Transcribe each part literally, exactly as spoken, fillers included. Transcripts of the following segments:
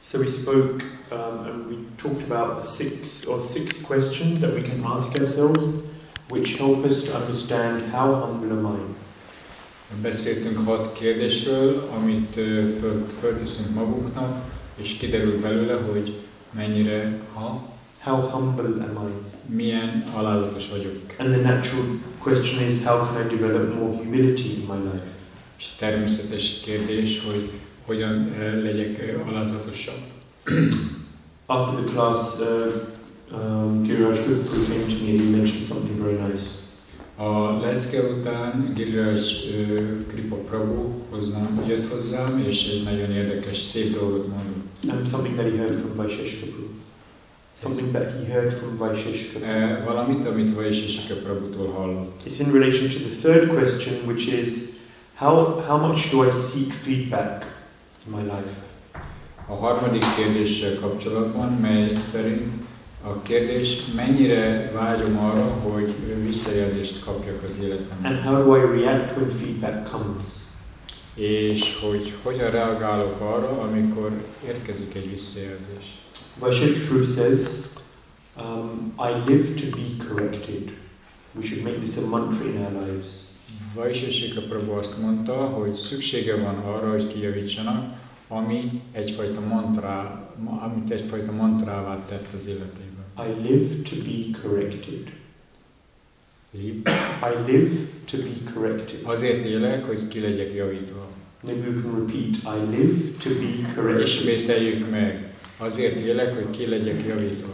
So we spoke um, and we talked about the six or six questions that we can ask ourselves, which help us to understand how humble am I. Beszéltünk hat kérdésről, amit föl, fölteszünk magunknak, és kiderül belőle, hogy mennyire, ha, how humble am I? Milyen alázatos vagyok. And the natural question is, how can I develop more humility in my life? És természetes kérdés, hogy hogyan legyek alázatosabb. After the class, uh, um, Giriraj Gupru came to me and he mentioned something very nice. A lecke után Giriraj uh, Kripa Prabhu hozzám, jött hozzám, és egy nagyon érdekes, szép dolgot mondott. And something that he heard from Vaisheshika Prabhu. Something that he heard from Vaisheshika Prabhu. Uh, valamit, amit Vaisheshika Prabhutól hallott. It's in relation to the third question, which is, how, how much do I seek feedback in my life? A harmadik kérdéssel kapcsolatban, mely szerint a kérdés, mennyire vágyom arra, hogy visszajelzést kapjak az életemben. And how do I react when feedback comes? És hogy hogyan reagálok arra, amikor érkezik egy visszajelzés. Vaisheshika Prabhu says, um, I live to be corrected. We should make this a mantra in our lives. Vaisheshika Prabhu azt mondta, hogy szüksége van arra, hogy kijavítsanak, ami egyfajta mantrá, amit egyfajta mantrává tett az életében. I live to be corrected. Live. I live to be corrected. Azért élek, hogy ki legyek javítva. Maybe we can repeat. I live to be corrected. Ismételjük meg. Azért élek, hogy ki legyek javítva.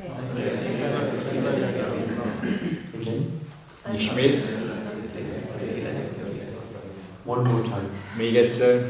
Again. Ismét. One more time. Még egyszer.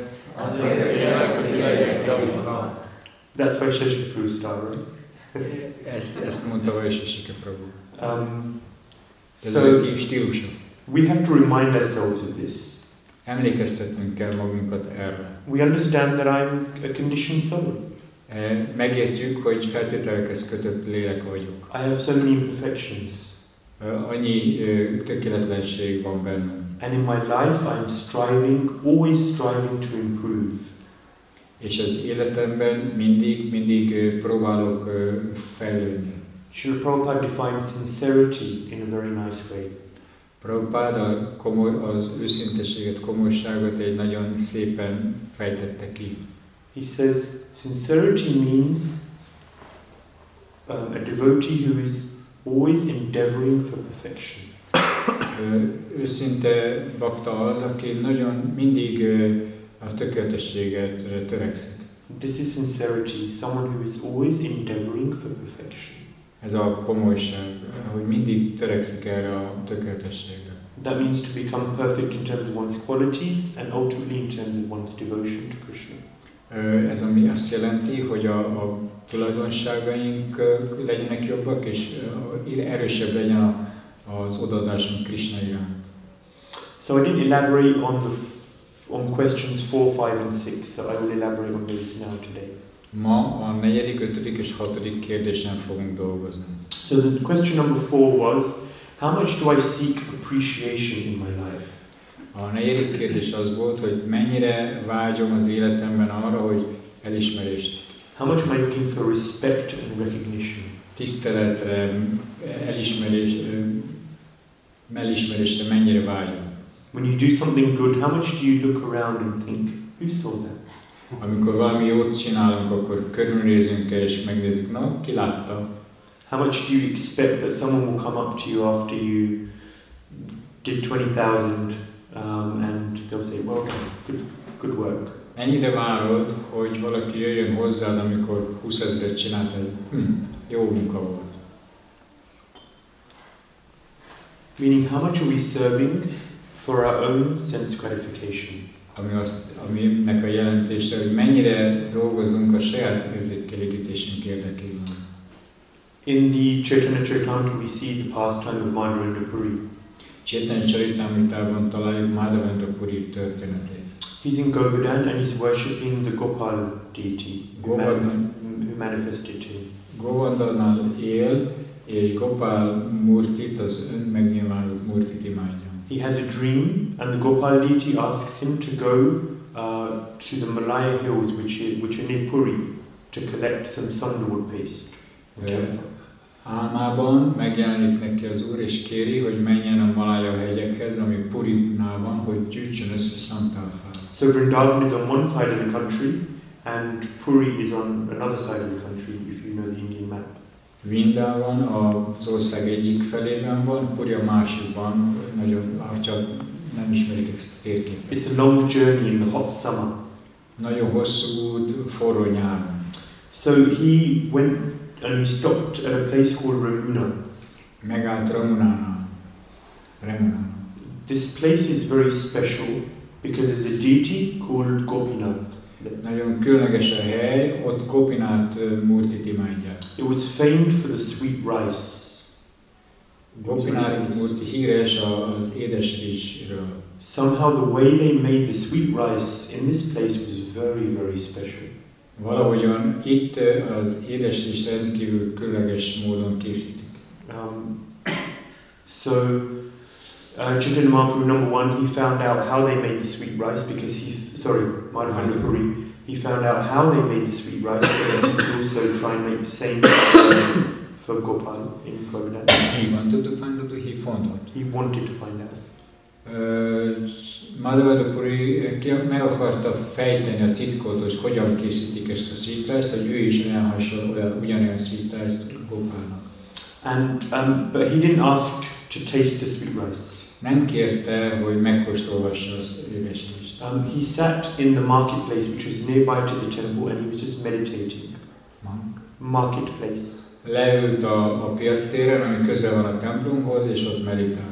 That's Vaisheshika Prabhu's style, right? Ezt, ezt mondta Vaisheshika Prabhu. Um, Ez so a stílusa. we have to remind ourselves of this. Emlékeztetnünk kell magunkat erre. We understand that I'm a conditioned soul. Megértjük, hogy feltételekhez kötött lélek vagyok. I have so many imperfections. Annyi tökéletlenség van bennem. And in my life I'm striving, always striving to improve. És az életemben mindig, mindig próbálok fejlődni. Srila Prabhupada defines sincerity in a very nice way. Prabhupada komoly, az őszinteséget, komolyságot egy nagyon szépen fejtette ki. He says, sincerity means um, a devotee who is always endeavoring for perfection. Őszinte bakta az, aki nagyon mindig a tökéletességet törekszik. This is sincerity, someone who is always endeavoring for perfection. Ez a komolyság, hogy mindig törekszik erre a tökéletességre. That means to become perfect in terms of one's qualities and ultimately in terms of one's devotion to Krishna. Ez ami azt jelenti, hogy a, a tulajdonságaink legyenek jobbak, és erősebb legyen a, az odaadásunk Krishna iránt. So I didn't elaborate on the on questions four, five and six, so I will elaborate on those now today. Ma a negyedik, ötödik és hatodik kérdésen fogunk dolgozni. So the question number four was, how much do I seek appreciation in my life? A negyedik kérdés az volt, hogy mennyire vágyom az életemben arra, hogy elismerést. How much am I looking for respect and recognition? Tiszteletre, elismerés, elismerésre mennyire vágyom. When you do something good, how much do you look around and think, who saw that? Amikor valami jót csinálunk, akkor körülnézünk el és megnézzük, na, ki látta? How much do you expect that someone will come up to you after you did twenty thousand um, and they'll say, well, good, good work. Mennyire várod, hogy valaki jöjjön hozzád, amikor húszezret csináltad? Hm, jó munka volt. Meaning, how much are we serving for our own sense gratification? Ami azt, aminek a jelentése, hogy mennyire dolgozunk a saját érzékelégítésünk érdekében. In the Chaitanya Charitamrita we see the pastime of Madhavendra Puri. Chaitanya Charitamritában találjuk Madhavendra Puri történetét. He's in Govardhan and he's worshipping the Gopal deity who, man, who manifested to him. Govardhannál él, és Gopal Murtit, az önmegnyilvánult Murtit imádja. He has a dream and the Gopal deity asks him to go uh, to the Malaya hills which, which are near Puri. to collect some sandalwood paste. Álmában megjelenik neki az Úr, és kéri, hogy menjen a Malája hegyekhez, ami Purinál van, hogy gyűjtsön össze szantálfát. So Vrindavan is on one side of the country, and Puri is on another side of the country, if you know the Indian map. Vrindavan az ország egyik felében van, Puri a másikban, nagyon, ha nem ismerik ezt a térképet. It's a long journey in the hot summer. Nagyon hosszú út, forró nyáron. So he went and he stopped at a place called Ramuna. Megállt Ramunánál. Ramunánál. This place is very special because there's a deity called Gopinath. Nagyon különleges a hely, ott Gopinath Murtit imádják. It was famed for the sweet rice. Gopinath Murti híres az édes rizsről. Somehow the way they made the sweet rice in this place was very, very special. Valahogyan itt az édes rizs rendkívül különleges módon készítik. Um, so uh, Chaitanya Mahaprabhu, number one, he found out how they made the sweet rice because he, sorry, Madhavendra Puri, he found out how they made the sweet rice so that he could also try and make the same for Gopal in Govardhan. He wanted to find out, he found out. He wanted to find out. Uh, Madhavendra Puri meg akarta fejteni a titkot, hogy hogyan készítik ezt a sweet rice-t, hogy ő is elhasonló, ugyanolyan sweet rice-t Gopalnak. And um, but he didn't ask to taste the sweet rice. Nem kérte, hogy megkóstolhassa az édes rizst. Um, he sat in the marketplace, which was nearby to the temple, and he was just meditating. Monk. Marketplace. Leült a, a piactéren, ami közel van a templomhoz, és ott meditált.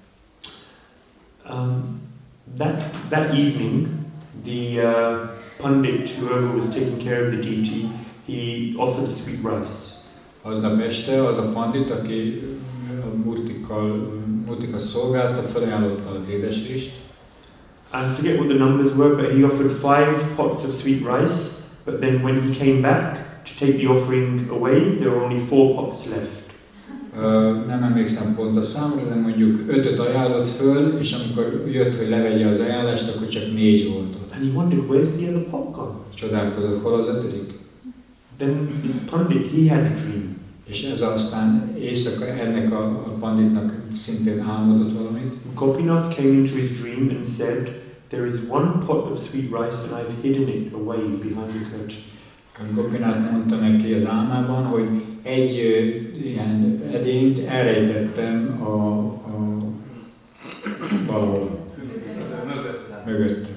Um, that that evening, the uh, pundit, whoever was taking care of the deity, he offered the sweet rice. Aznap este az a pandit, aki a murtikkal, murtikkal szolgálta, felajánlotta az édes rizst. I forget what the numbers were, but he offered five pots of sweet rice, but then when he came back to take the offering away, there were only four pots left. Uh, nem emlékszem pont a számra, de mondjuk ötöt ajánlott föl, és amikor jött, hogy levegye az ajánlást, akkor csak négy volt ott. And he wondered, where's the other pot gone? Csodálkozott, hol az ötödik? Then this pundit, he had a dream. És ez aztán éjszaka ennek a, a panditnak szintén álmodott valamit. Gopinath came into his dream and said, there is one pot of sweet rice and I've hidden it away behind the curtain. Gopinath mondta neki az álmában, hogy egy uh, ilyen edényt elrejtettem a, a valahol mögöttem.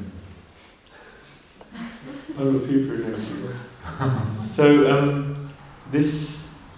Other people next So um, this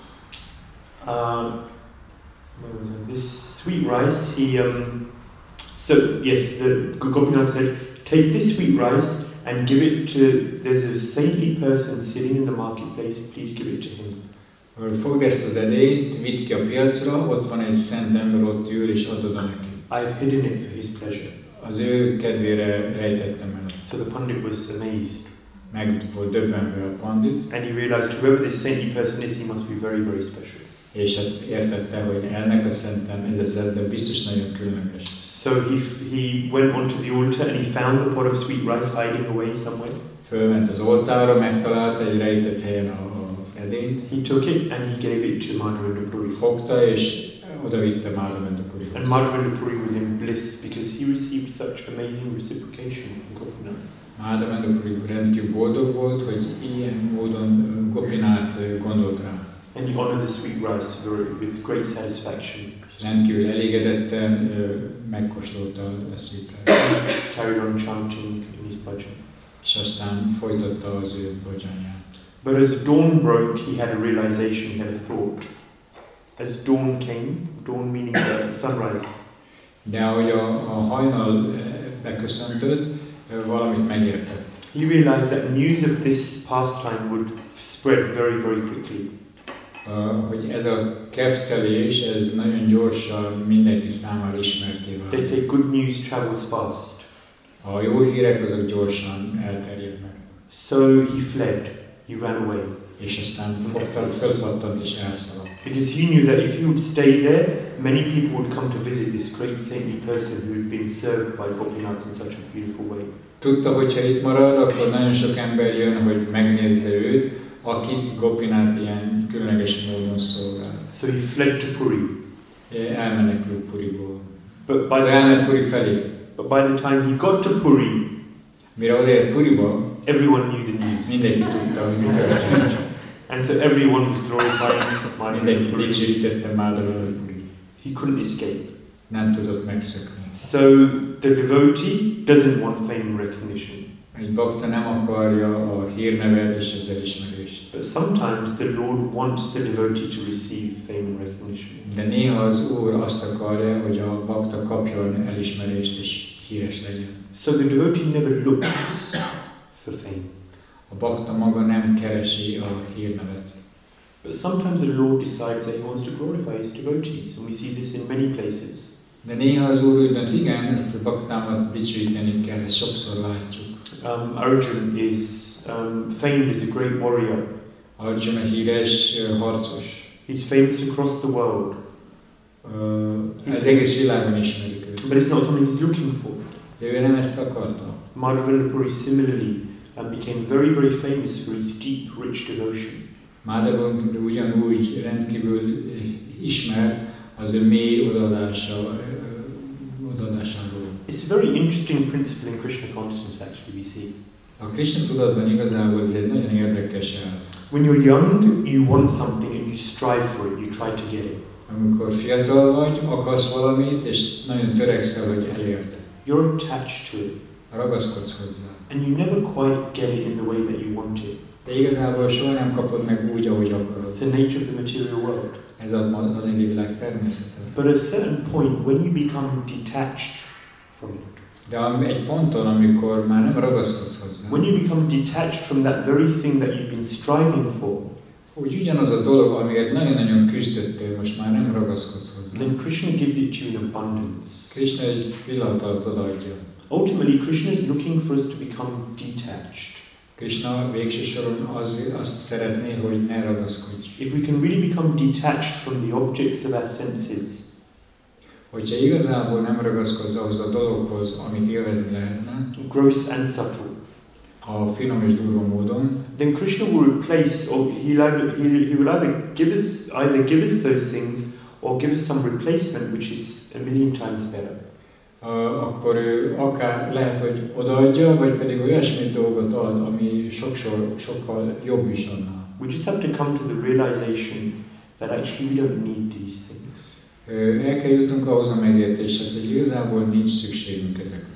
uh, what was it? This sweet rice, he um, so yes, the Gopinath said, take this sweet rice and give it to, there's a saintly person sitting in the marketplace, please give it to him. Fogd ezt az edényt, vidd ki a piacra, ott van egy szent ember, ott ül, és adod neki. I've hidden it for his pleasure. Az ő kedvére rejtettem el. So the pundit was amazed. Meg volt döbbenve a pandit. And he realized whoever this saintly person is, he must be very, very special. És hát értette, hogy ennek a szentem, ez a szentem biztos nagyon különleges. So he, he went onto the altar and he found the pot of sweet rice hiding away somewhere. Fölment az oltára, megtalálta egy rejtett helyen a, a edényt. He took it and he gave it to Madhavendra Puri. Fogta és odavitte Madhavendra Purihoz. And Madhavendra Puri was in bliss because he received such amazing reciprocation from Gopinath. Madhavendra Puri rendkívül boldog volt, hogy ilyen módon Gopinath gondolt rá. And he honored the sweet rice with great satisfaction. Rendkívül elégedetten megkóstolta a sweet rice. Carried on chanting in his bhajan. És aztán folytatta az ő bhajanját. But as dawn broke, he had a realization, he had a thought. As dawn came, dawn meaning the sunrise. De ahogy a, a hajnal beköszöntött, valamit megértett. He realized that news of this pastime would spread very, very quickly. Uh, hogy ez a keftelés, ez nagyon gyorsan mindenki számára ismerté vált. They say good news travels fast. A jó hírek azok gyorsan elterjednek. So he fled, he ran away. És aztán fogta, fölpattant és elszaladt. Because he knew that if he would stay there, many people would come to visit this great saintly person who had been served by Gopinath in such a beautiful way. Tudta, hogy ha itt marad, akkor nagyon sok ember jön, hogy megnézze őt, akit Gopinath ilyen különleges módon szolgált. So he fled to Puri. Elmenekült Puriból. But by the Elment Puri felé. But by the time he got to Puri, mire odaért Puriba, everyone knew the news. Mindenki tudta, hogy mi történt. And so everyone was glorifying Madhava. Mindenki dicsőítette Madhava Puri. He couldn't escape. Nem tudott megszökni. So the devotee doesn't want fame and recognition. Egy bakta nem akarja a hírnevet és az elismerést. But sometimes the Lord wants the devotee to receive fame and recognition. De néha az Úr azt akarja, hogy a bakta kapjon elismerést és híres legyen. So the devotee never looks for fame. A bakta maga nem keresi a hírnevet. But sometimes the Lord decides that he wants to glorify his devotees, and we see this in many places. De néha az Úr úgy dönt, igen, ezt a baktámat dicsőíteni kell, ezt sokszor látjuk. Um, Arjun is um, famed as a great warrior. Arjun a híres uh, harcos. He's famous across the world. Uh, az egész világon ismerik őt. But it's not something he's looking for. De ő nem ezt akarta. Madhavendra Puri similarly um, became very, very famous for his deep, rich devotion. Madhavendra ugyanúgy rendkívül ismert az ő mély odaadása, odaadásáról. It's a very interesting principle in Krishna consciousness, actually, we see. A Krishna tudatban igazából ez egy nagyon érdekes elv. When you're young, you want something and you strive for it, you try to get it. Amikor fiatal vagy, akarsz valamit, és nagyon törekszel, hogy elérd. You're attached to it. Ragaszkodsz hozzá. And you never quite get it in the way that you want it. De igazából soha nem kapod meg úgy, ahogy akarod. It's the nature of the material world. Ez az anyagi világ természete. But at a certain point, when you become detached from it, de egy ponton, amikor már nem ragaszkodsz hozzá, when you become detached from that very thing that you've been striving for, úgy ugyanaz a dolog, amiért nagyon-nagyon küzdöttél, most már nem ragaszkodsz hozzá. Then Krishna gives it to you in abundance. Krishna egy pillanat alatt odaadja. Ultimately, Krishna is looking for us to become detached. Krishna végső soron az, azt szeretné, hogy ne ragaszkodj. If we can really become detached from the objects of our senses, hogyha igazából nem ragaszkodsz ahhoz a dologhoz, amit élvezni lehetne, gross and subtle, a finom és durva módon, then Krishna will replace, or he'll either, he'll, he will either give us, either give us those things, or give us some replacement which is a million times better. Uh, akkor ő akár lehet, hogy odaadja, vagy pedig olyasmi dolgot ad, ami sokszor, sokkal jobb is annál. We just have to come to the realization that actually we don't need these things. Uh, el kell jutnunk ahhoz a megértéshez, hogy igazából nincs szükségünk ezekre.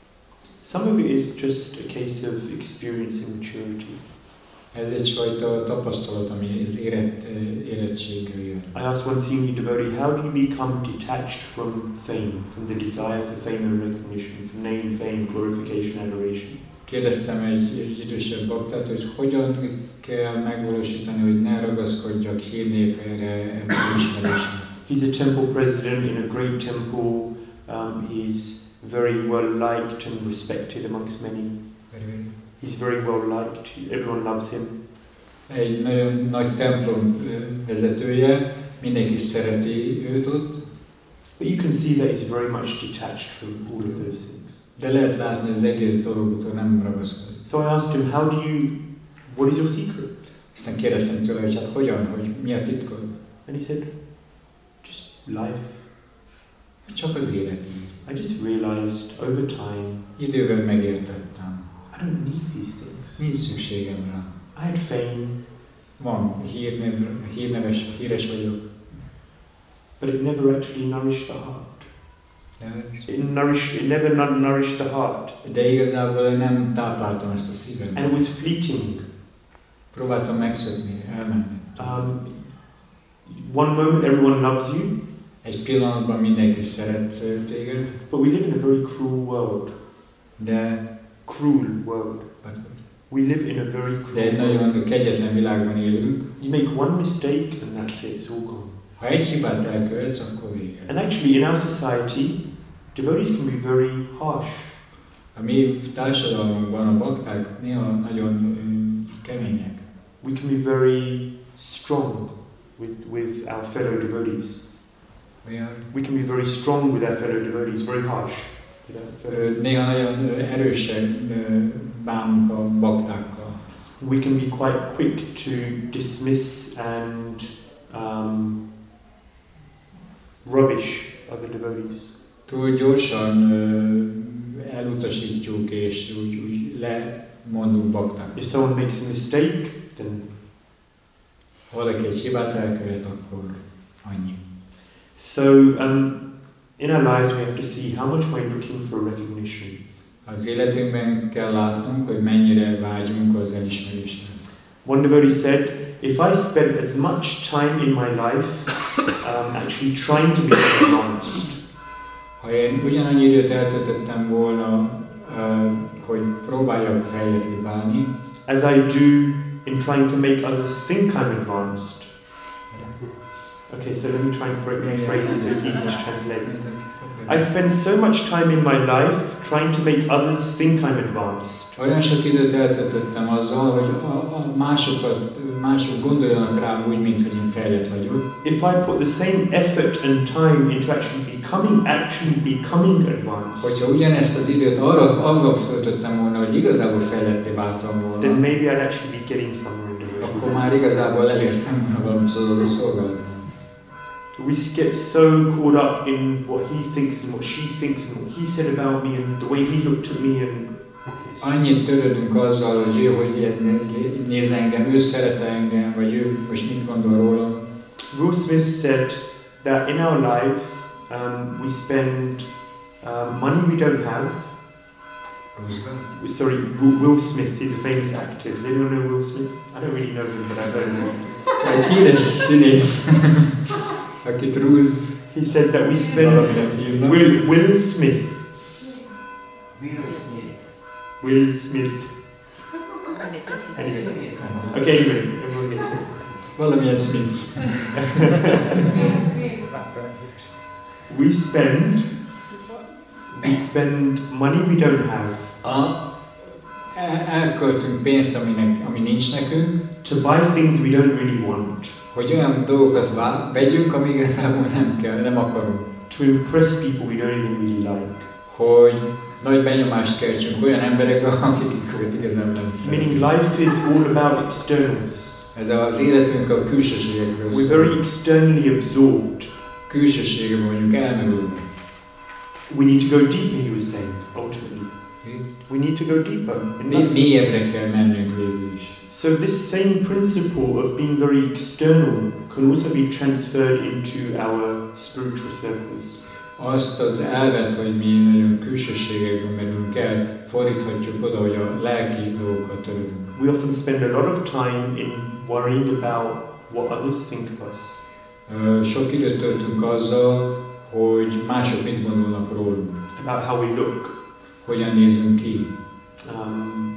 Some of it is just a case of experience and maturity. Ez egyfajta tapasztalat, ami az érett, érettséggel jön. I asked one senior devotee, how do you become detached from fame, from the desire for fame and recognition, from name, fame, glorification, adoration? Kérdeztem egy, egy idősebb baktát, hogy hogyan kell megvalósítani, hogy ne ragaszkodjak hírnévre, elismerésre. He's a temple president in a great temple. Um, he's very well liked and respected amongst many. Very, very. He's very well liked. Everyone loves him. Egy nagyon nagy templom vezetője, mindenki szereti őt ott. But you can see that he's very much detached from all of those things. De lehet látni, az egész dologtól nem ragaszkodik. So I asked him, how do you, what is your secret? Aztán kérdeztem tőle, hogy hát hogyan, hogy mi a titkod? And he said, just life. Csak az élet így. I just realized over time, idővel megértettem. I don't need these things. Nincs szükségem rá. I had fame. Van, hírnev, hírneves, híres vagyok. But it never actually nourished the heart. De, It, nourished, it never nourished the heart. de igazából nem tápláltam ezt a szívem. And it was fleeting. Próbáltam megszökni, elmenni. Um, one moment everyone loves you. Egy pillanatban mindenki szeret téged. But we live in a very cruel world. De Cruel world. We live in a very de egy cruel world. nagyon kegyetlen világban élünk. You make one mistake and that's it, it's all gone. Ha egy hibát elkövetsz, akkor vége. And actually in our society, devotees can be very harsh. A mi társadalmunkban a bakták néha nagyon kemények. We can be very strong with, with our fellow devotees. We can be very strong with our fellow devotees, very harsh. Néha nagyon erősen bánunk a baktákkal. we can be quite quick to dismiss and um, rubbish other devotees. Túl gyorsan uh, elutasítjuk és úgy, úgy lemondunk bakták. If someone makes a mistake, then ha valaki egy hibát elkövet, akkor annyi. So um, in our lives we have to see how much we're looking for recognition. Az életünkben kell látnunk, hogy mennyire vágyunk az elismerésre. One devotee said, if I spend as much time in my life um, actually trying to be advanced, ha én ugyanannyi időt eltöltöttem volna, uh, hogy próbáljak fejlettvé válni, as I do in trying to make others think I'm advanced. Okay, so let me try and rephrase this, it's easy to translate. I spend so much time in my life trying to make others think I'm advanced. Olyan sok időt eltöltöttem azzal, hogy a, a másokat, mások gondoljanak rám úgy, mint hogy én fejlett vagyok. If I put the same effort and time into actually becoming, actually becoming advanced, hogyha ugyanezt az időt arra, arra töltöttem volna, hogy igazából fejletté váltam volna, then maybe I'd actually be getting somewhere in the world. Akkor már igazából elértem volna valamit szóval szolgálatban. We get so caught up in what he thinks and what she thinks and what he said about me and the way he looked at me and annyit törődünk azzal, hogy ő hogy néz engem, ő szeret engem, vagy ő most mit gondol rólam. Will Smith said that in our lives um, we spend um, money we don't have. Sorry, Will Smith, he's a famous actor. Does anyone know Will Smith? I don't really know him, but I've heard of him. Egy híres színész, akit rúz. He said that we spend Will, Will Smith. Will Smith. Anyway. Okay, anyway, everyone gets it. Valamilyen Smith. We spend we spend money we don't have. A, elköltünk pénzt, aminek, ami nincs nekünk. To buy things we don't really want. Hogy olyan dolgokat vegyünk, ami igazából nem kell, nem akarunk. To impress people we don't even really like. Hogy nagy benyomást keltsünk olyan emberekbe, akiket igazán nem szeretünk. Meaning life is all about externals. Ez az életünk a külsőségekről szól. We're very externally absorbed. Külsőségben vagyunk, elmerülünk. We need to go deeper, he was saying, ultimately. We need to go deeper. Mélyebbre kell mennünk végül is. So this same principle of being very external can also be transferred into our spiritual circles. Azt az elvet, hogy mi nagyon külsőségekben merülünk el, fordíthatjuk oda, hogy a lelki dolgokat törődünk. We often spend a lot of time in worrying about what others think of us. Uh, sok időt töltünk azzal, hogy mások mit gondolnak rólunk. About how we look. Hogyan nézünk ki. Um,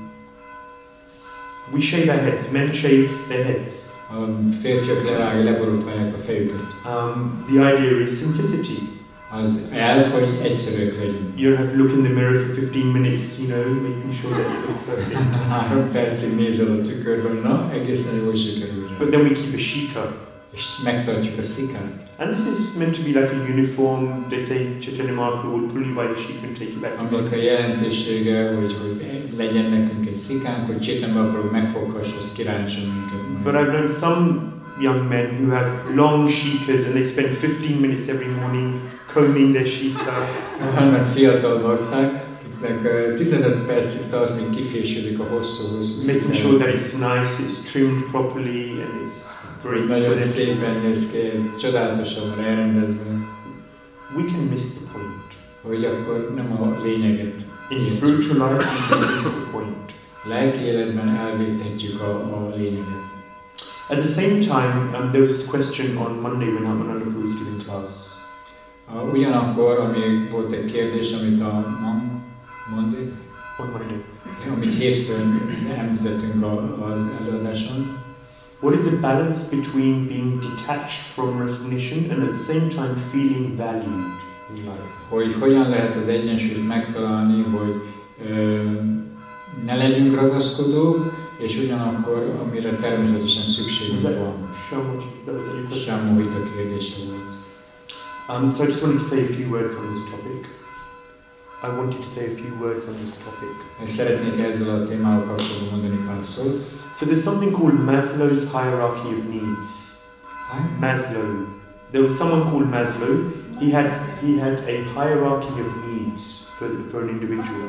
we shave our heads. Men shave their heads. A férfiak levág, leborotválják a fejüket. Um, the idea is simplicity. Az elv, hogy egyszerűek legyünk. You don't have to look in the mirror for fifteen minutes, you know, making sure that you look perfect. Három percig nézel a tükörben, na, egészen jól sikerül. But then we keep a shika. És megtartjuk a szikát. And this is meant to be like a uniform. They say Chaitanya Mahaprabhu will pull you by the shika and take you back. Aminek a jelentősége, hogy, hogy legyen nekünk egy szikánk, hogy Chaitanya Mahaprabhu megfoghassa, azt kiráncsa minket. But I've known some young men who have long shikas and they spend fifteen minutes every morning combing their shika. Vannak fiatal bakták, akiknek tizenöt percig tart, míg kifésülik a hosszú-hosszú making sure that it's nice, it's trimmed properly and it's very nagyon szépen néz ki, csodálatosan van elrendezve. We can miss the point. Hogy akkor nem a lényeget. In spiritual life, we can miss the point. Lelki életben elvéthetjük a, a lényeget. At the same time, um, there was this question on Monday when Amananda was giving class. Uh, ugyanakkor, ami volt egy kérdés, amit a Monday, on Monday, amit hétfőn említettünk az előadáson. What is the balance between being detached from recognition and at the same time feeling valued in life? Hogy hogyan lehet az egyensúlyt megtalálni, hogy ö, ne legyünk ragaszkodók, és ugyanakkor, amire természetesen szükségünk van. Semmi a kérdése volt. Um, so I just wanted to say a few words on this topic. I wanted to say a few words on this topic. Szeretnék ezzel a témával kapcsolatban mondani pár szót. So there's something called Maslow's hierarchy of needs. Hi? Maslow. There was someone called Maslow. He had he had a hierarchy of needs for for an individual.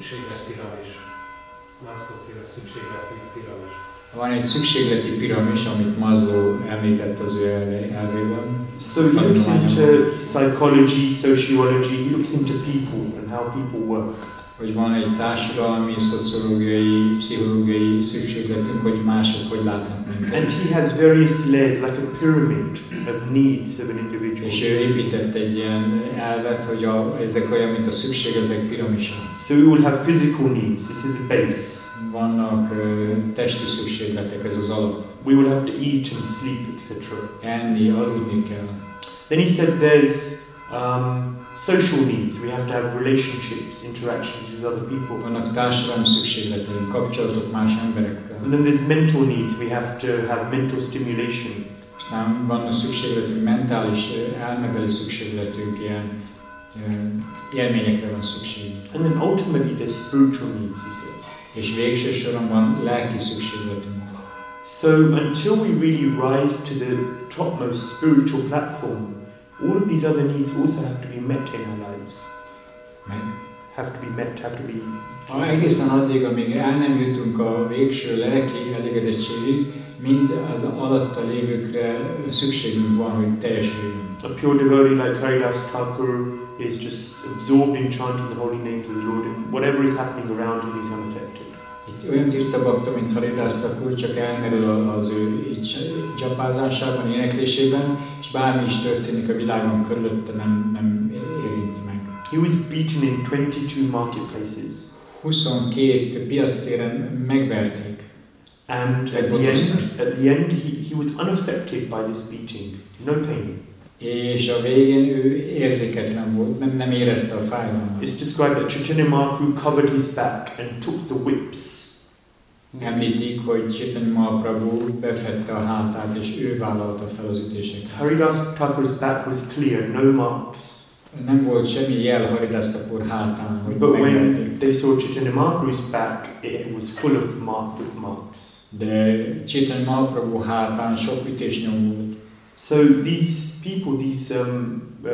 Van egy szükségleti piramis, amit Maslow említett az ő elvében. So he looks into psychology, sociology, he looks into people and how people work. Hogy van egy társadalmi, szociológiai, pszichológiai szükségletünk, hogy mások hogy látnak minket. And he has various layers, like a pyramid of needs of an individual. És ő épített egy ilyen elvet, hogy a, ezek olyan, mint a szükségletek piramisa. So we will have physical needs, this is a base. Vannak uh, testi szükségletek, ez az alap. We will have to eat and sleep, et cetera. Enni, aludni kell. Then he said there's um, social needs. We have to have relationships, interactions with other people. Vannak társadalmi szükségleteink, kapcsolatok más emberekkel. And then there's mental needs. We have to have mental stimulation. Aztán vannak szükségletünk, mentális, elmebeli szükségletünk, ilyen uh, élményekre van szükség. And then ultimately there's spiritual needs, he says. És végső soron van lelki szükségletünk. So until we really rise to the topmost spiritual platform, all of these other needs also have to be met in our lives. Meg? Have to be met, have to be... Ha egészen addig, amíg el nem jutunk a végső lelki elégedettségig, mind az alatta lévőkre szükségünk van, hogy teljesüljön. A pure devotee like Haridas Thakur is just absorbed in chanting the holy names of the Lord, and whatever is happening around him is unaffected. Itt olyan tiszta bakta, mint Haridas Thakur, csak elmerül az ő csapázásában, éneklésében, és bármi is történik a világon körülötte, nem, nem érinti meg. He was beaten in twenty-two marketplaces. huszonkét piactéren megverték. And at the end, at the end he, he was unaffected by this beating. No pain. És a végén ő érzéketlen volt, nem, nem érezte a fájdalmat. It's described that Chaitanya Mahaprabhu covered his back and took the whips. Említik, hogy Chaitanya Mahaprabhu befette a hátát, és ő vállalta fel az ütéseket. Haridas Thakur's back was clear, no marks. Nem volt semmi jel Haridas Thakur hátán, hogy But megverték. when they saw Chaitanya Mahaprabhu's back, it was full of mark with marks. De Chaitanya Mahaprabhu hátán sok ütésnyom volt. So these people, these um, uh,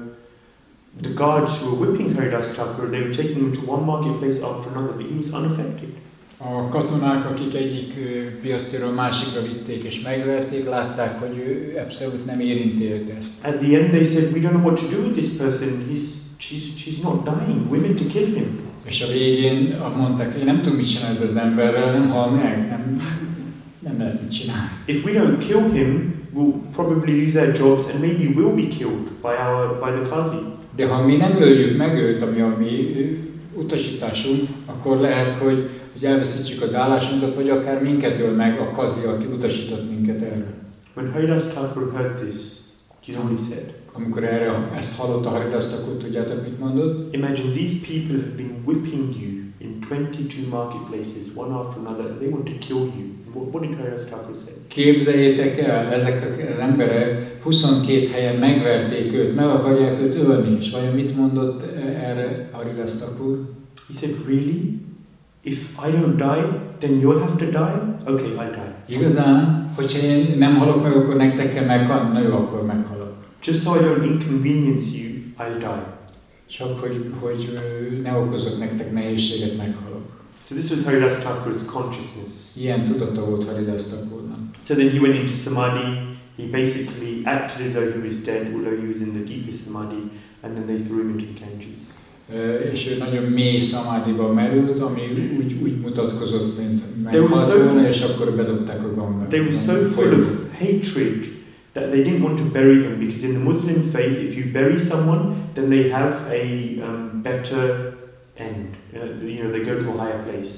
the guards who were whipping Haridas Thakur, they were taking him to one marketplace after another, but he was unaffected. A katonák, akik egyik piactéről másikra vitték és megverték, látták, hogy ő abszolút nem érinti őt ezt. At the end they said, we don't know what to do with this person. He's she's she's not dying. We're meant to kill him. És a végén mondták, én nem tudom mit csinálni ezzel az emberrel, nem hal meg, nem, nem lehet mit csinálni. If we don't kill him, we'll probably lose our jobs and maybe we'll be killed by our by the Qazi. De ha mi nem öljük meg őt, ami a mi utasításunk, akkor lehet, hogy, hogy elveszítjük az állásunkat, vagy akár minket öl meg a Qazi, aki utasított minket erre. When Haridas Thakur heard this, do you know what he said? Amikor erre ezt hallotta Haridas Thakur, tudjátok mit mondott? Imagine these people have been whipping you in twenty-two marketplaces, one after another, and they want to kill you. What, what did Haridas Thakur say? Képzeljétek el, ezek az emberek huszonkét helyen megverték őt, meg akarják őt ölni, és vajon mit mondott erre Haridas Thakur? He said, really? If I don't die, then you'll have to die? Okay, I'll die. Igazán, hogyha én nem halok meg, akkor nektek kell meghalni, na jó, akkor meghalok. Just so I don't inconvenience you, I'll die. Csak hogy, hogy ne okozok nektek nehézséget, meghalok. So this was Haridas Thakur's consciousness. Ilyen tudata volt Haridas Thakurnak. So then he went into samadhi. He basically acted as though he was dead, although he was in the deepest samadhi, and then they threw him into the Ganges. Uh, és ő nagyon mély szamádiba merült, ami úgy, úgy mutatkozott, mint meghalt volna, és akkor bedobták a Gangát. They were so full of hatred that they didn't want to bury him, because in the Muslim faith, if you bury someone, then they have a um, better end. Uh, you know, they go to a higher place.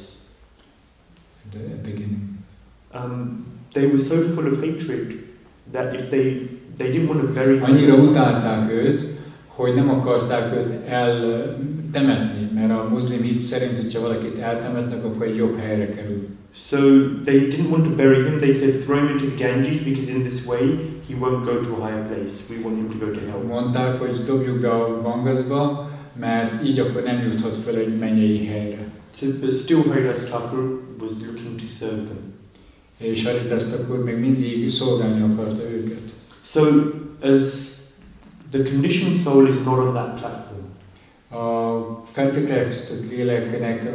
The beginning. Um, they were so full of hatred that if they they didn't want to bury him. Annyira utálták őt, hogy nem akarták őt eltemetni, mert a muszlim hit szerint, hogyha valakit eltemetnek, akkor egy jobb helyre kerül. So they didn't want to bury him. They said throw him into the Ganges, because in this way he won't go to a higher place. We want him to go to hell. Mondták, hogy dobjuk be a Gangasba, mert így akkor nem juthat fel egy mennyei helyre. So, but still Haridas Thakur was looking to serve them. És Haridas Thakur még mindig szolgálni akarta őket. So, as the conditioned soul is not on that platform. A feltételeztetett léleknek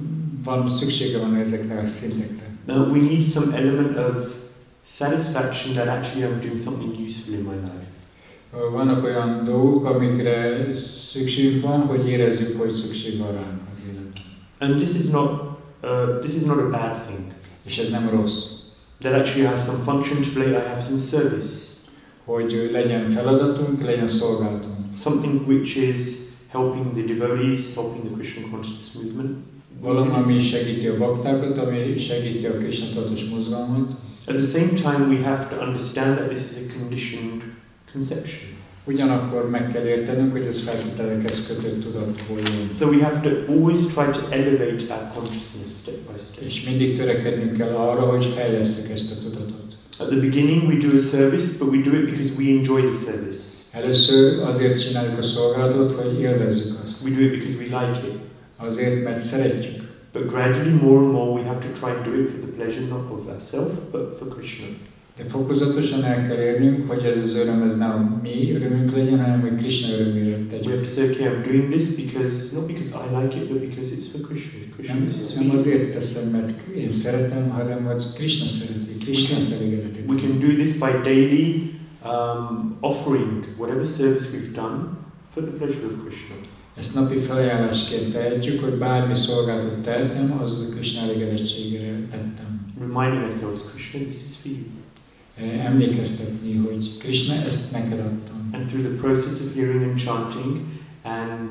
van szüksége van ezekre a szintekre. Now we need some element of satisfaction that actually I'm doing something useful in my life. Vannak olyan dolgok, amikre szükség van, hogy érezzük, hogy szükség van ránk az életben. And this is not uh, this is not a bad thing. És ez nem rossz. That actually I have some function to play, I have some service. Hogy legyen feladatunk, legyen szolgálatunk. Something which is helping the devotees, helping the Krishna consciousness movement. Valami, ami segíti a baktákat, ami segíti a Krishna tudatos mozgalmat. At the same time, we have to understand that this is a conditioned conception. Ugyanakkor meg kell értenünk, hogy ez feltételekhez kötött tudatból jön. So we have to always try to elevate our consciousness step by step. És mindig törekednünk kell arra, hogy fejlesszük ezt a tudatot. At the beginning we do a service, but we do it because we enjoy the service. Először azért csináljuk a szolgálatot, hogy élvezzük azt. We do it because we like it. Azért, mert szeretjük. But gradually, more and more, we have to try and do it for the pleasure not of ourselves, but for Krishna. De fokozatosan el kell érnünk, hogy ez az öröm, ez nem a mi örömünk legyen, hanem hogy Krishna örömére tegyük. We have to say, okay, I'm doing this because, not because I like it, but because it's for Krishna. Krishna Nem, is nem azért teszem, mert én szeretem, hanem hogy Krishna szereti, Krishna elégedeti. We can do this by daily um, offering whatever service we've done for the pleasure of Krishna. Ezt napi felajánlásként tehetjük, hogy bármi szolgálatot tehetem, az a Krishna elégedettségére tettem. Reminding ourselves, Krishna, this is for you. Emlékeztetni, hogy Krishna, ezt neked adtam. And through the process of hearing and chanting and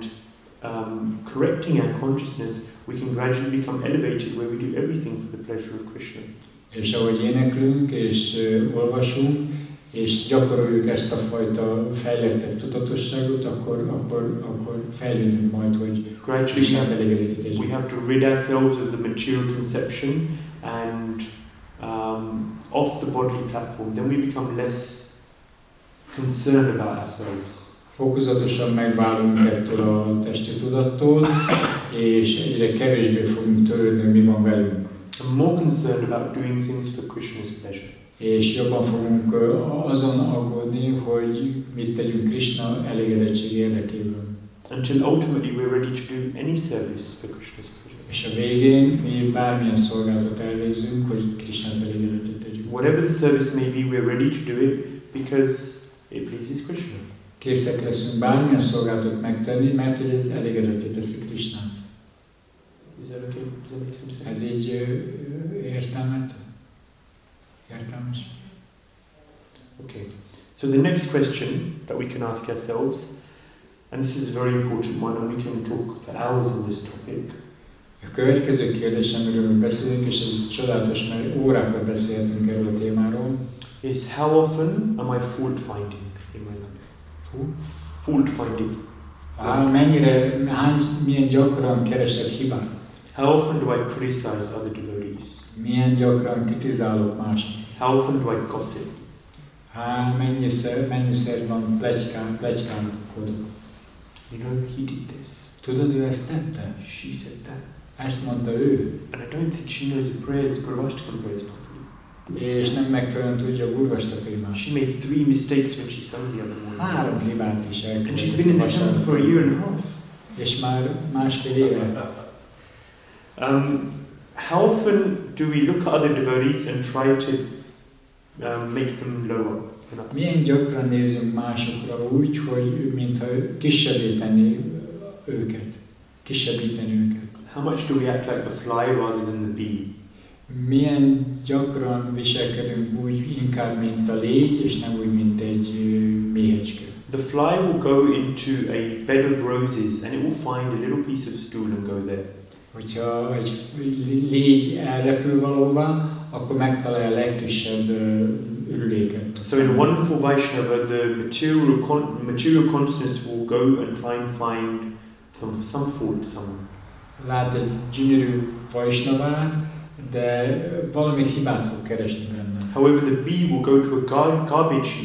um, correcting our consciousness, we can gradually become elevated where we do everything for the pleasure of Krishna. És ahogy éneklünk és uh, olvasunk, és gyakoroljuk ezt a fajta fejlettebb tudatosságot, akkor, akkor, akkor fejlődünk majd, hogy Krishnát elégedeti tegyük. We have to rid ourselves of the material conception and um, off the bodily platform. Then we become less concerned about ourselves. Fokozatosan megválunk ettől a testi tudattól, és egyre kevésbé fogunk törődni, mi van velünk. And more concerned about doing things for Krishna's pleasure. És jobban fogunk azon aggódni, hogy mit tegyünk Krishna elégedettség érdekében. Until ultimately we're ready to do any service for Krishna's pleasure. És a végén mi bármilyen szolgálatot elvégzünk, hogy Krishnát elégedettet tegyük. Whatever the service may be, we're ready to do it because it pleases Krishna. Készek leszünk bármilyen szolgálatot megtenni, mert hogy ez elégedetté teszi Krishnát. Is that okay? Does that make some sense? Ez így értelmet? Értelmes? Okay. So the next question that we can ask ourselves, and this is a very important one, and we can talk for hours on this topic. A következő kérdés, amiről beszélünk, és ez csodálatos, mert órákat beszélhetünk erről a témáról, is how often am I fault finding in my life? Fault finding. Há, mennyire, hány, milyen gyakran keresek hibát? How often do I criticize other devotees? Milyen gyakran kritizálok mást? How often do I gossip? Há, mennyiszer, mennyiszer van plecskán, plecskán kodok? You know, he did this. Tudod, ő ezt tette? She said that. Ezt mondta ő. And I don't think she knows the prayers, Gurvashtakam prayers properly. És nem megfelelően tudja a Gurvashtakam. She made three mistakes when she sang the other morning. Három hibát is elkövetett. And she's been in the temple for a year and a half. És már másfél éve. Um, how often do we look at other devotees and try to um, make them lower than us? Milyen gyakran nézünk másokra úgy, hogy mintha kisebbé tenni őket, kisebbíteni őket. How much do we act like the fly rather than the bee? Milyen gyakran viselkedünk úgy inkább, mint a légy, és nem úgy, mint egy méhecske. The fly will go into a bed of roses and it will find a little piece of stool and go there. Hogyha egy légy elrepül valóban, akkor megtalálja a legkisebb ürüléket. So in a wonderful Vaishnava, the material, con- material consciousness will go and try and find some, some fault somewhere. Lát egy gyönyörű Vaishnavát, de valami hibát fog keresni benne. However, the bee will go to a gar- garbage heap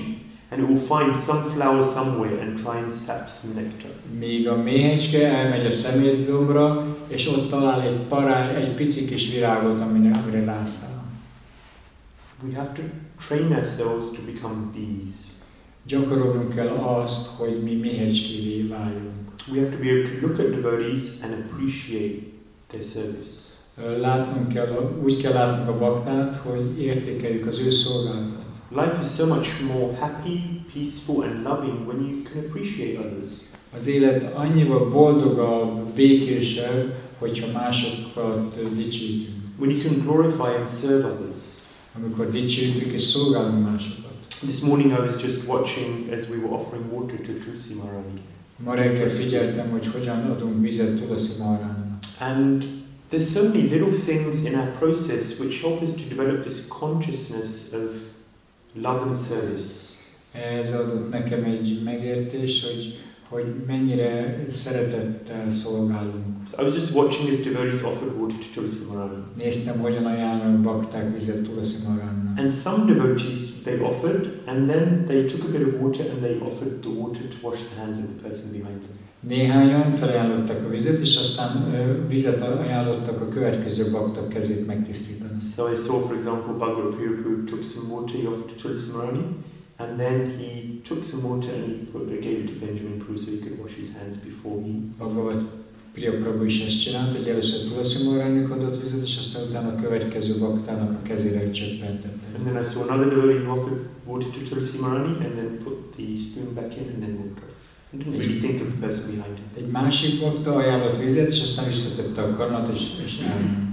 and it will find some flower somewhere and try and sap some nectar. Míg a méhecske elmegy a szemétdombra, és ott talál egy parány, egy pici kis virágot, amire, amire rászáll. We have to train ourselves to become bees. Gyakorolnunk kell azt, hogy mi méhecskévé váljunk. We have to be able to look at devotees and appreciate their service. Látnunk kell, úgy kell látnunk a baktát, hogy értékeljük az ő szolgálatot. Life is so much more happy, peaceful and loving when you can appreciate others. Az élet annyival boldogabb, békésebb, hogyha másokat dicsőítünk. When you can glorify and serve others. Amikor dicsőítünk és szolgálunk másokat. This morning I was just watching as we were offering water to Tulsi Maharani. Ma reggel figyeltem, hogy hogyan adunk vizet Tulsi Maharaninak. And there's so many little things in our process which help us to develop this consciousness of love and service. Ez adott nekem egy megértés, hogy, hogy mennyire szeretettel szolgálunk. So I was just watching as devotees offered water to Tulsi Maharani. Néztem, hogyan ajánlnak bakták vizet Tulsi Maharaninak. And some devotees, they offered, and then they took a bit of water and they offered the water to wash the hands of the person behind them. Néhányan felajánlottak a vizet, és aztán uh, vizet ajánlottak a következő baktak kezét megtisztítani. So I saw, for example, Bhagavad Puripu took some water, he offered to Tulsi Maharani, and then he took some water and he put, gave it to Benjamin Pru so he could wash his hands before me. Bhagavad Priya Prabhu is ezt csinált, hogy először Tulsi Maharaninak adott vizet, és aztán utána a következő baktának a kezére csöppentette. And then I saw another devotee who offered water to Tulsi Maharani and then put the spoon back in and then walked off. I didn't really think of the person behind him. Egy másik bakta ajánlott vizet, és aztán visszatette a karnat, és, és elment.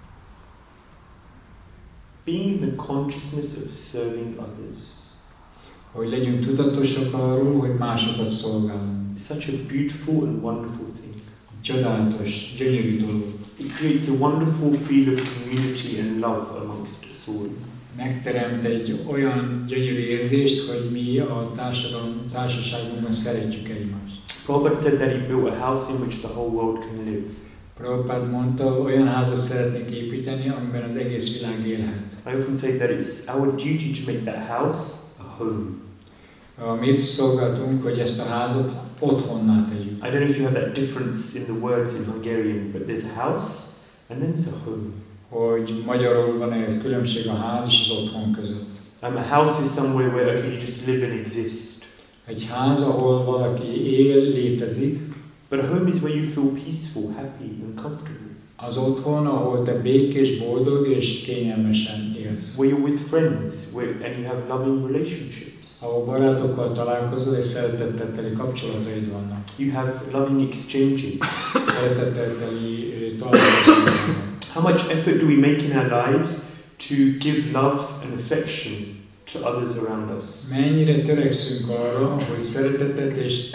Being in the consciousness of serving others. Hogy legyünk tudatosak arról, hogy másokat szolgálunk. It's such a beautiful and wonderful thing. Csodálatos, gyönyörű dolog. It creates a wonderful feel of community and love amongst us all. Megteremt egy olyan gyönyörű érzést, hogy mi a társadalom, társaságunkban szeretjük egymást. Prabhupada said that he built a house in which the whole world can live. Prabhupada mondta, olyan házat szeretnék építeni, amiben az egész világ élhet. I often say that it's our duty to make that house a home. Amit szolgáltunk, hogy ezt a házat otthonná tegyük. I don't know if you have that difference in the words in Hungarian, but there's a house and then there's a home. Hogy magyarul van egy különbség a ház és az otthon között. Um, a house is somewhere where okay, you just live and exist. Egy ház, ahol valaki él, létezik. But a home is where you feel peaceful, happy and comfortable. Az otthon, ahol te békés, boldog és kényelmesen élsz. Where you're with friends, where and you have loving relationships. Ahol barátokkal találkozol és szeretettel teli kapcsolataid vannak. You have loving exchanges. Szeretettel teli találkozók vannak. How much effort do we make in our lives to give love and affection to others around us? Mennyire törekszünk arra, hogy szeretetet és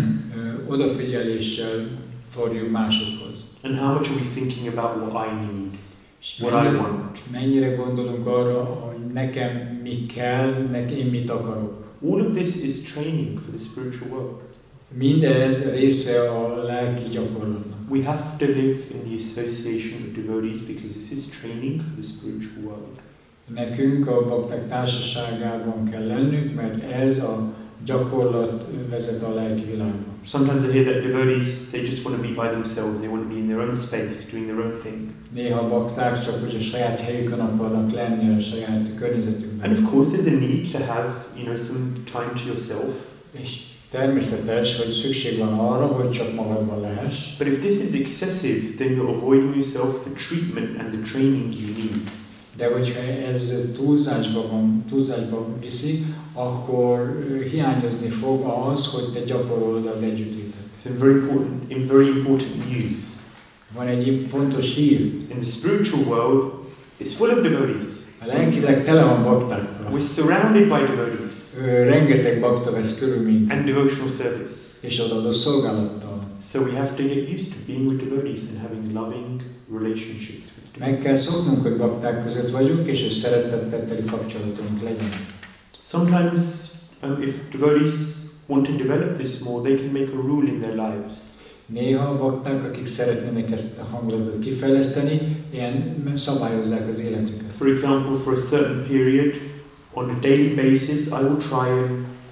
odafigyeléssel forduljuk másokhoz. And how much are we thinking about what I need, what mennyire, I want? Mennyire gondolunk arra, hogy nekem mi kell, nekem én mit akarok. All of this is training for the spiritual world. Mindez része a lelki gyakorlatnak. We have to live in the association of devotees because this is training for the spiritual world. Nekünk a bakták társaságában kell lennünk, mert ez a gyakorlat vezet a lelki világba. Sometimes I hear that devotees, they just want to be by themselves, they want to be in their own space, doing their own thing. Néha a bakták csak hogy a saját helyükön akarnak lenni, a saját környezetükben. And of course there's a need to have, you know, some time to yourself. És természetes, hogy szükség van arra, hogy csak magadban lehess. But if this is excessive, then you're avoiding yourself the treatment and the training you need. De hogyha ez túlzásba van, túlzásba viszi, akkor hiányozni fog az, hogy te gyakorold az együttlétet. So in very important, in very important news. Van egy fontos hír. In the spiritual world, it's full of devotees. A lelkileg tele van baktákkal. We're surrounded by devotees. Rengeteg bakta vesz körül minket. And devotional service. És odaadó szolgálattal. So we have to get used to being with devotees and having loving relationships with devotees. Meg kell szoknunk, hogy bakták között vagyunk, és hogy szeretettel teli kapcsolataink legyenek. Sometimes, um, if devotees want to develop this more, they can make a rule in their lives. Néha a bakták, akik szeretnének ezt a hangulatot kifejleszteni, ilyen szabályozzák az életüket. For example, for a certain period, on a daily basis, I will try and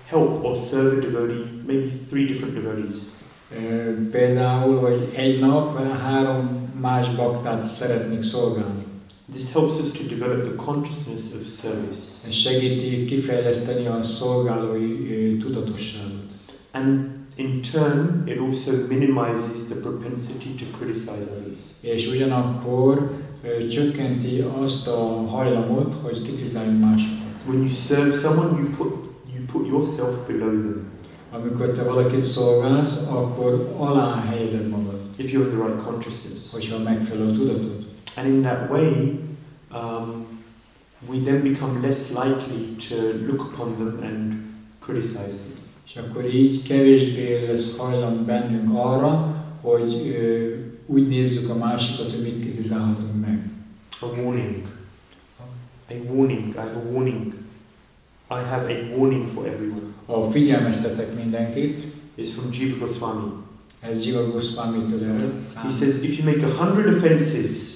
help or serve a devotee, maybe three different devotees. Például, hogy egy nap három más baktát szeretnék szolgálni. This helps us to develop the consciousness of service. Ez segíti kifejleszteni a szolgálói tudatosságot. And in turn, it also minimizes the propensity to criticize others. És ugyanakkor ö, csökkenti azt a hajlamot, hogy kritizáljuk másokat. When you serve someone, you put you put yourself below them. Amikor te valakit szolgálsz, akkor alá helyezed magad. If you're in the right consciousness. Hogyha megfelelő tudatod. And in that way, um, we then become less likely to look upon them and criticize them. És akkor így kevésbé lesz hajlam bennünk arra, hogy ö, úgy nézzük a másikat, hogy mit kritizálhatunk meg. A warning. A warning. I have a warning. I have a warning for everyone. A figyelmeztetek mindenkit. It's from Jiva Goswami. Ez Jiva Goswami-től ered. He says, if you make a hundred offenses,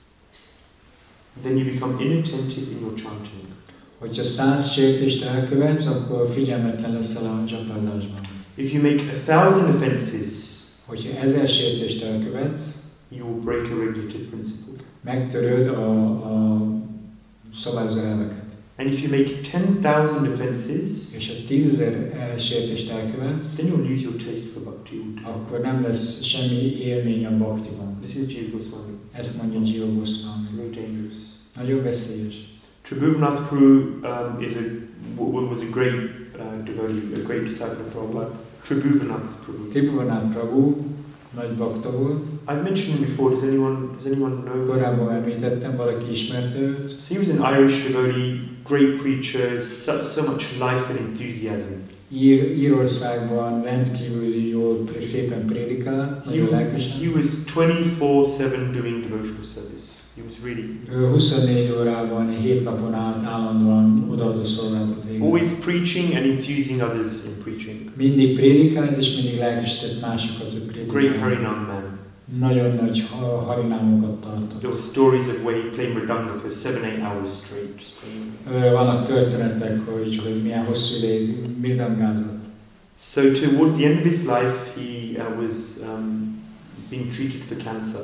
then you become inattentive in your chanting. Hogyha száz sértést elkövetsz, akkor figyelmetlen leszel a csapázásban. If you make a thousand offenses, hogyha ezer sértést elkövetsz, you will break a regulative principle. Megtöröd a, a szabályozó elveket. And if you make ten thousand offenses, és ha tízezer sértést elkövetsz, then you'll lose your taste for bhakti. Akkor nem lesz semmi élmény a bhaktiban. This is Jiva Goswami. Ezt mondja Jiva Goswami. Very dangerous. Nagyon veszélyes. Tribhuvannath Prabhu um, is a was a great uh, devotee, a great disciple of Prabhupada. Tribhuvannath Prabhu. Tribhuvannath Prabhu nagy bakta volt. I've mentioned him before. Does anyone does anyone know? Korábban említettem, valaki ismerte őt. So he was an Irish devotee, great preacher, so, so much life and enthusiasm. Ír, Írországban rendkívül jól, szépen prédikál, nagyon lelkesen. He was twenty-four seven doing devotional service. He was really. Ő huszonnégy órában, hét napon át állandóan odaadó szolgálatot végzett. Always preaching and infusing others in preaching. Mindig prédikált és mindig lelkesített másokat, hogy prédikálni. Great Harinam man. Nagyon nagy harinámokat tartott. There were stories of where he played mridanga for seven, eight hours straight. Just playing. Vannak történetek, hogy, hogy milyen hosszú ideig mirdangázott. So towards the end of his life, he uh, was um, being treated for cancer.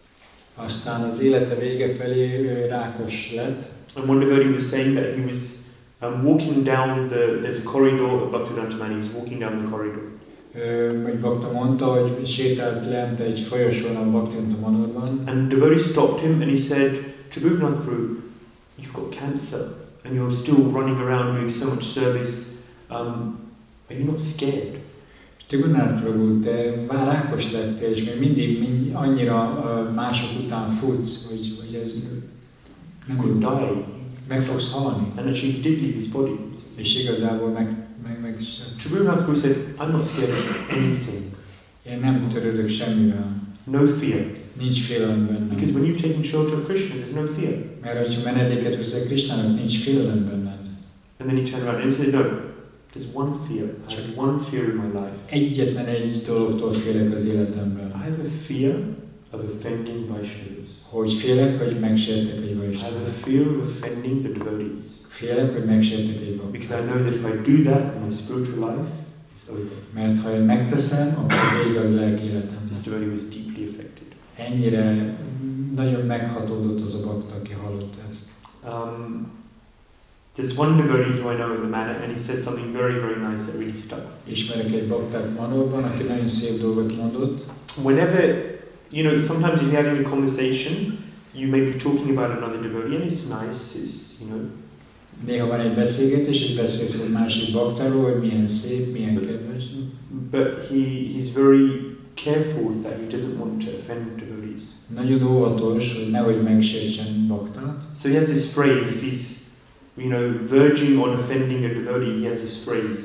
Aztán az élete vége felé rákos lett. And one devotee was saying that he was um, walking down the, there's a corridor of Bhaktivedanta Man, he was walking down the corridor. Egy bakta mondta, hogy sétált lent egy folyosón a Bhaktivedanta Manorban. And the devotee stopped him and he said, Tribhuvannath Prabhu, you've got cancer and you're still running around doing so much service. Um, are you not scared? Tribhuvannath Prabhu, te már rákos lettél, és még mindig mind, annyira uh, mások után futsz, hogy, hogy ez nem could die. Meg fogsz halni. And actually he did leave his body. És igazából meg, meg, meg Tribhuvannath Prabhu said, I'm not scared of anything. Én nem törődök semmivel. No fear. Nincs félelem bennem. Because when you've taken shelter of Krishna, there's no fear. Mert hogyha menedéket veszel Krishnának, nincs félelem benned. And then he turned around and he said, no, there's one fear. I have one fear in my life. Egyetlen egy dologtól félek az életemben. I have a fear of offending Vaishnavas. Hogy félek, hogy megsértek egy I have Vaishnavát. a fear of offending the devotees. Félek, hogy megsértek egy baktát. Because I know that if I do that, my spiritual life is over. Mert ha én megteszem, akkor vége az lelki életem. This devotee was deeply affected. Ennyire nagyon meghatódott az a bakta, aki hallotta ezt. Um, there's one devotee who I know in the manor, and he says something very, very nice that really stuck. Ismerek egy baktát Manóban, aki nagyon szép dolgot mondott. Whenever, you know, sometimes if you're having a conversation, you may be talking about another devotee, and it's nice, it's, you know. Néha van egy beszélgetés, és beszélsz egy másik baktáról, hogy milyen szép, milyen kedves. But he, he's very careful that he doesn't want to offend devotees. Nagyon óvatos, hogy nehogy megsértsen baktát. So he has this phrase, if he's, you know, verging on offending a devotee, he has this phrase.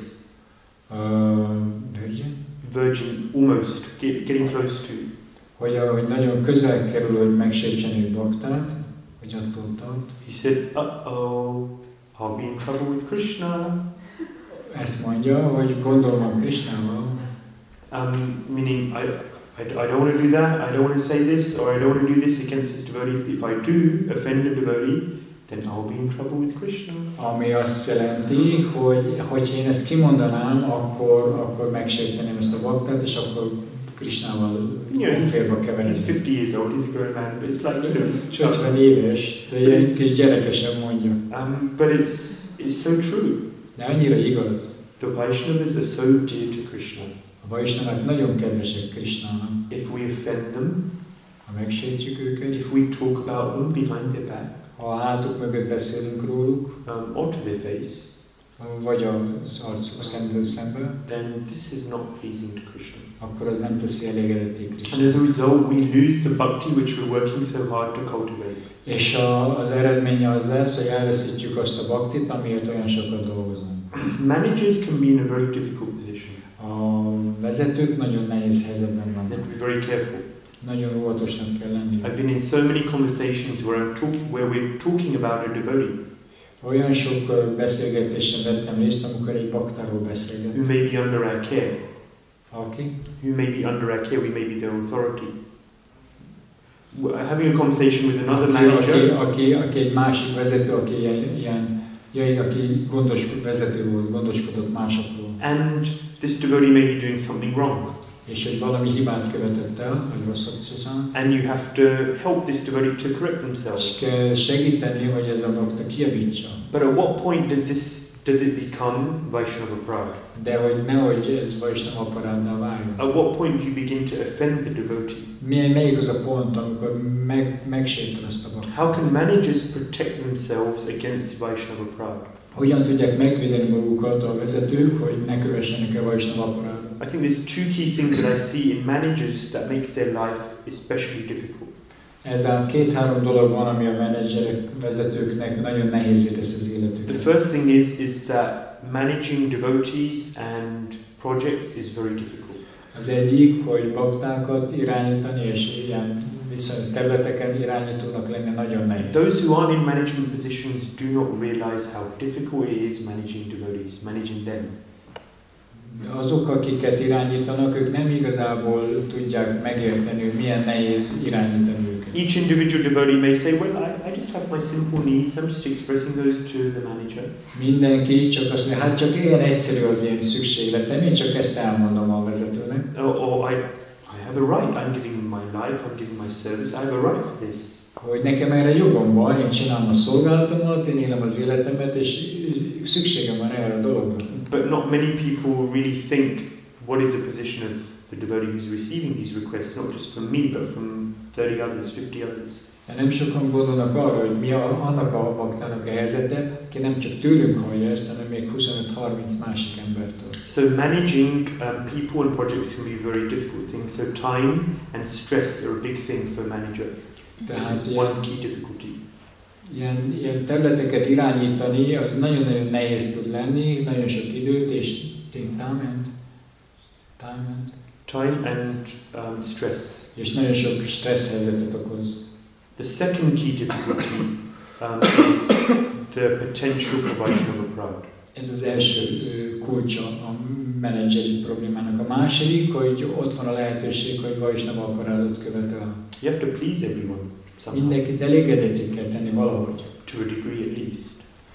Uh, virgin? Verging, almost, get, getting close to. Hogy, hogy nagyon közel kerül, hogy megsértsen egy baktát, hogy attól tart. He said, uh-oh, I'll be in trouble with Krishna. Ezt mondja, hogy gondolom a Krishnával. Um, meaning, I, I, I don't want to do that, I don't want to say this, or I don't want to do this against this devotee. If I do offend a devotee, then I'll be in trouble with Krishna. Ami azt jelenti, hogy hogy én ezt kimondanám, akkor, akkor megsérteném ezt a baktát, és akkor Krishnával félbe keveredni. He's fifty years old, he's a grown man, but it's like, you know, it's ötven éves, de ilyen kis gyerekesen mondja. Um, but it's, it's so true. De annyira igaz. The Vaishnavas are so dear to Krishna. A Vaisnavák nagyon kedvesek Krishnának. If we offend them, ha megsértjük őket, if we talk about them behind their back, ha a hátuk mögött beszélünk róluk, um, or to their face, vagy az arcuk szemtől szembe, then this is not pleasing to Krishna. Akkor az nem teszi elégedetté Krishna. And as a result, we lose the bhakti which we're working so hard to cultivate. És a, az eredménye az lesz, hogy elveszítjük azt a bhaktit, amiért olyan sokat dolgozunk. Managers can be in a very difficult position. A vezetők nagyon nehéz helyzetben vannak. They have to be very careful. Nagyon óvatosnak kell lenni. I've been in so many conversations where I'm talk, where we're talking about a devotee. Olyan sok beszélgetésen vettem részt, amikor egy baktáról beszélgetünk. Who may be under our care. Aki? Who may be under our care, we may be their authority. Having a conversation with another aki, manager. Aki, aki, aki egy másik vezető, aki ilyen, ilyen jaj, aki gondos, vezető volt, gondoskodott másokról. And this devotee may be doing something wrong. És hogy valami hibát követett el, vagy rosszat csinál. And you have to help this devotee to correct themselves. És kell segíteni, hogy ez a bakta kijavítsa. But at what point does this does it become Vaishnava pride? De hogy nehogy ez Vaishnava paráddá váljon. At what point do you begin to offend the devotee? Milyen, melyik az a pont, amikor meg, megsérted azt a bakta? How can managers protect themselves against Vaishnava pride? Hogyan tudják megvédeni magukat a vezetők, hogy ne kövessenek el Vaishnava parádot? I think there's two key things that I see in managers that makes their life especially difficult. Ez a két-három dolog van, ami a menedzserek, vezetőknek nagyon nehézé tesz az életüket. The first thing is is that managing devotees and projects is very difficult. Az egyik, hogy baktákat irányítani és ilyen viszont területeken irányítónak lenni nagyon nehéz. Those who aren't in management positions do not realize how difficult it is managing devotees, managing them. Azok, akiket irányítanak, ők nem igazából tudják megérteni, hogy milyen nehéz irányítani őket. Each individual devotee may say, well, I, I just have my simple needs, I'm just expressing those to the manager. Mindenki csak azt mondja, hát csak ilyen egyszerű az én szükségletem, én csak ezt elmondom a vezetőnek. Or, or I, I have a right, I'm giving my life, I'm giving my service, I have a right for this. Hogy nekem erre jogom van, én csinálom a szolgálatomat, én élem az életemet, és szükségem van erre a dologra. But not many people really think what is the position of the devotee who's receiving these requests, not just from me, but from thirty others, fifty others. De nem sokan gondolnak arra, hogy mi a, annak a baktának a helyzete, aki nem csak tőlünk hallja ezt, hanem még huszonöt-harminc másik embertől. So managing um, people and projects can be a very difficult thing. So time and stress are a big thing for a manager. This is one key difficulty. Ilyen, ilyen területeket irányítani, az nagyon-nagyon nehéz tud lenni, nagyon sok időt és time and, time and, time and um, stress. És nagyon sok stressz helyzetet okoz. The second key difficulty um, is the potential for Vaishnava pride. Ez az első kulcsa a menedzseri problémának. A második, hogy ott van a lehetőség, hogy Vaishnava parádot követel. You have to please everyone. Somehow. Mindenkit elégedetté kell tenni valahogy. To a degree at least.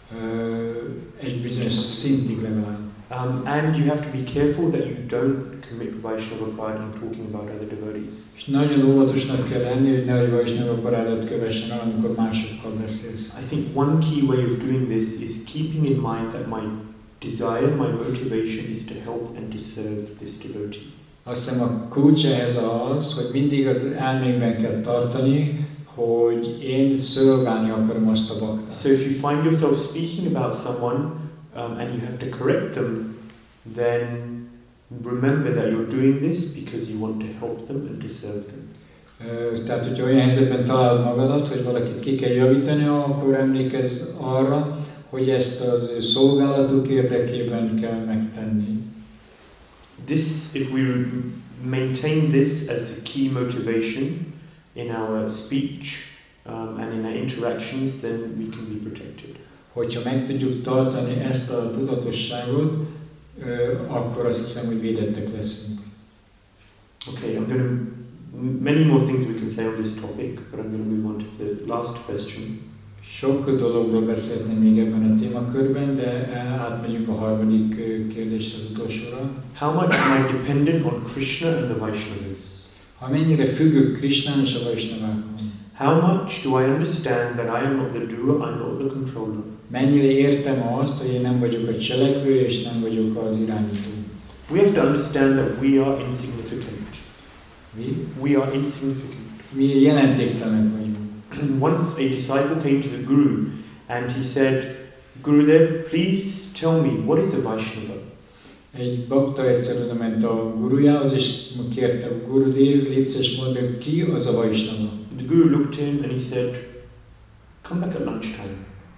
Uh, egy bizonyos szintig legalább. Um, and you have to be careful that you don't commit Vaishnava pride in talking about other devotees. És nagyon óvatosnak kell lenni, hogy nehogy Vaishnava parádot kövessen el, amikor másokkal beszélsz. I think one key way of doing this is keeping in mind that my desire, my motivation is to help and to serve this devotee. Azt hiszem a kulcs ehhez az, hogy mindig az elménkben kell tartani, hogy én szolgálni akarom azt a baktát. So if you find yourself speaking about someone um, and you have to correct them, then remember that you're doing this because you want to help them and to serve them. Uh, tehát, hogyha olyan helyzetben találod magadat, hogy valakit ki kell javítani, akkor emlékezz arra, hogy ezt az ő szolgálatuk érdekében kell megtenni. This, if we maintain this as the key motivation in our speech um, and in our interactions, then we can be protected. Hogyha meg tudjuk tartani ezt a tudatosságot, uh, akkor azt hiszem, hogy védettek leszünk. Okay, I'm going to, many more things we can say on this topic, but I'm going to move on to the last question. Sok dologról beszélni még ebben a témakörben, de átmegyünk a harmadik kérdésre, az utolsóra. How much am I dependent on Krishna and the Vaishnavas? Ha mennyire függök Krishnán és a Vaishnavákon? How much do I understand that I am not the doer, I'm not the controller? Mennyire értem azt, hogy én nem vagyok a cselekvő és nem vagyok az irányító? We have to understand that we are insignificant. Mi? We are insignificant. Mi jelentéktelenek vagyunk. Once a disciple came to the Guru and he said, Gurudev, please tell me, what is a Vaishnava? Egy bakta egyszer oda ment a gurujához, és kérte a Gurudev, légy szíves, mondd, ki az a Vaishnava? The Guru looked at him and he said, come back at lunchtime.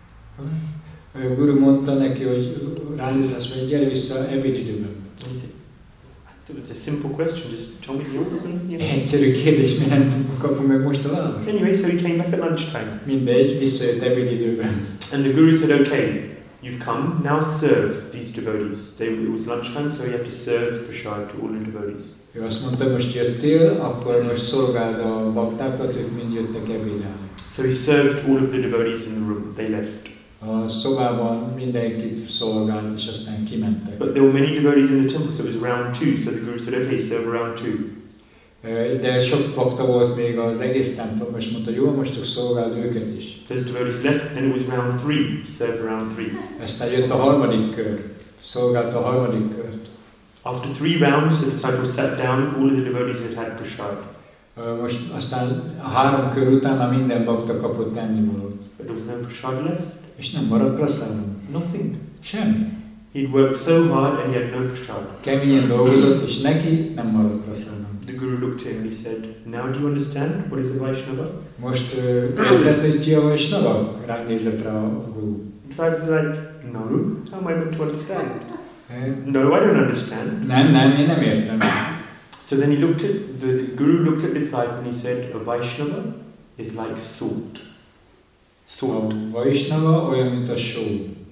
A Guru mondta neki, hogy ránézás, hogy gyere vissza ebédidőben. And he said, I thought it was a simple question, just tell me the answer. You know? Egyszerű kérdés, mi nem kapunk meg most a választ. Anyway, so he came back at lunchtime. Mindegy, visszajött ebédidőben. And the Guru said, okay, you've come, now serve these devotees. They, it was lunchtime, so you have to serve prasad to all the devotees. Ő azt mondta, most jöttél, akkor most szolgáld a baktákat, ők mind jöttek ebédelni. So he served all of the devotees in the room. They left. A szobában mindenkit szolgált, és aztán kimentek. But there were many devotees in the temple, so it was round two. So the Guru said, okay, serve round two. De sok bakta volt még az egész templom, és mondta, jó, most ők szolgáld őket is. Those devotees left, then it was round three, serve round three. Aztán jött a harmadik kör, szolgálta a harmadik kört. After three rounds, the disciples sat down, all of the devotees had had prasad. Most aztán a három kör után már minden bakta kapott ennivalót. But there was no prasad left. És nem maradt prasádum. Nothing. Semmi. He'd worked so hard and he had no prasad. Keményen dolgozott, és neki nem maradt prasádum. The Guru looked at him and he said, now do you understand what is a Vaishnava? Most uh, érted, hogy ki a Vaishnava? Ránézett rá a Guru. The disciples were like, no, how am I meant to understand? No, I don't understand. Nem, nem, én nem értem. So then he looked at, the Guru looked at the disciple and he said, a Vaishnava is like salt. Salt. A Vaishnava olyan, mint a só.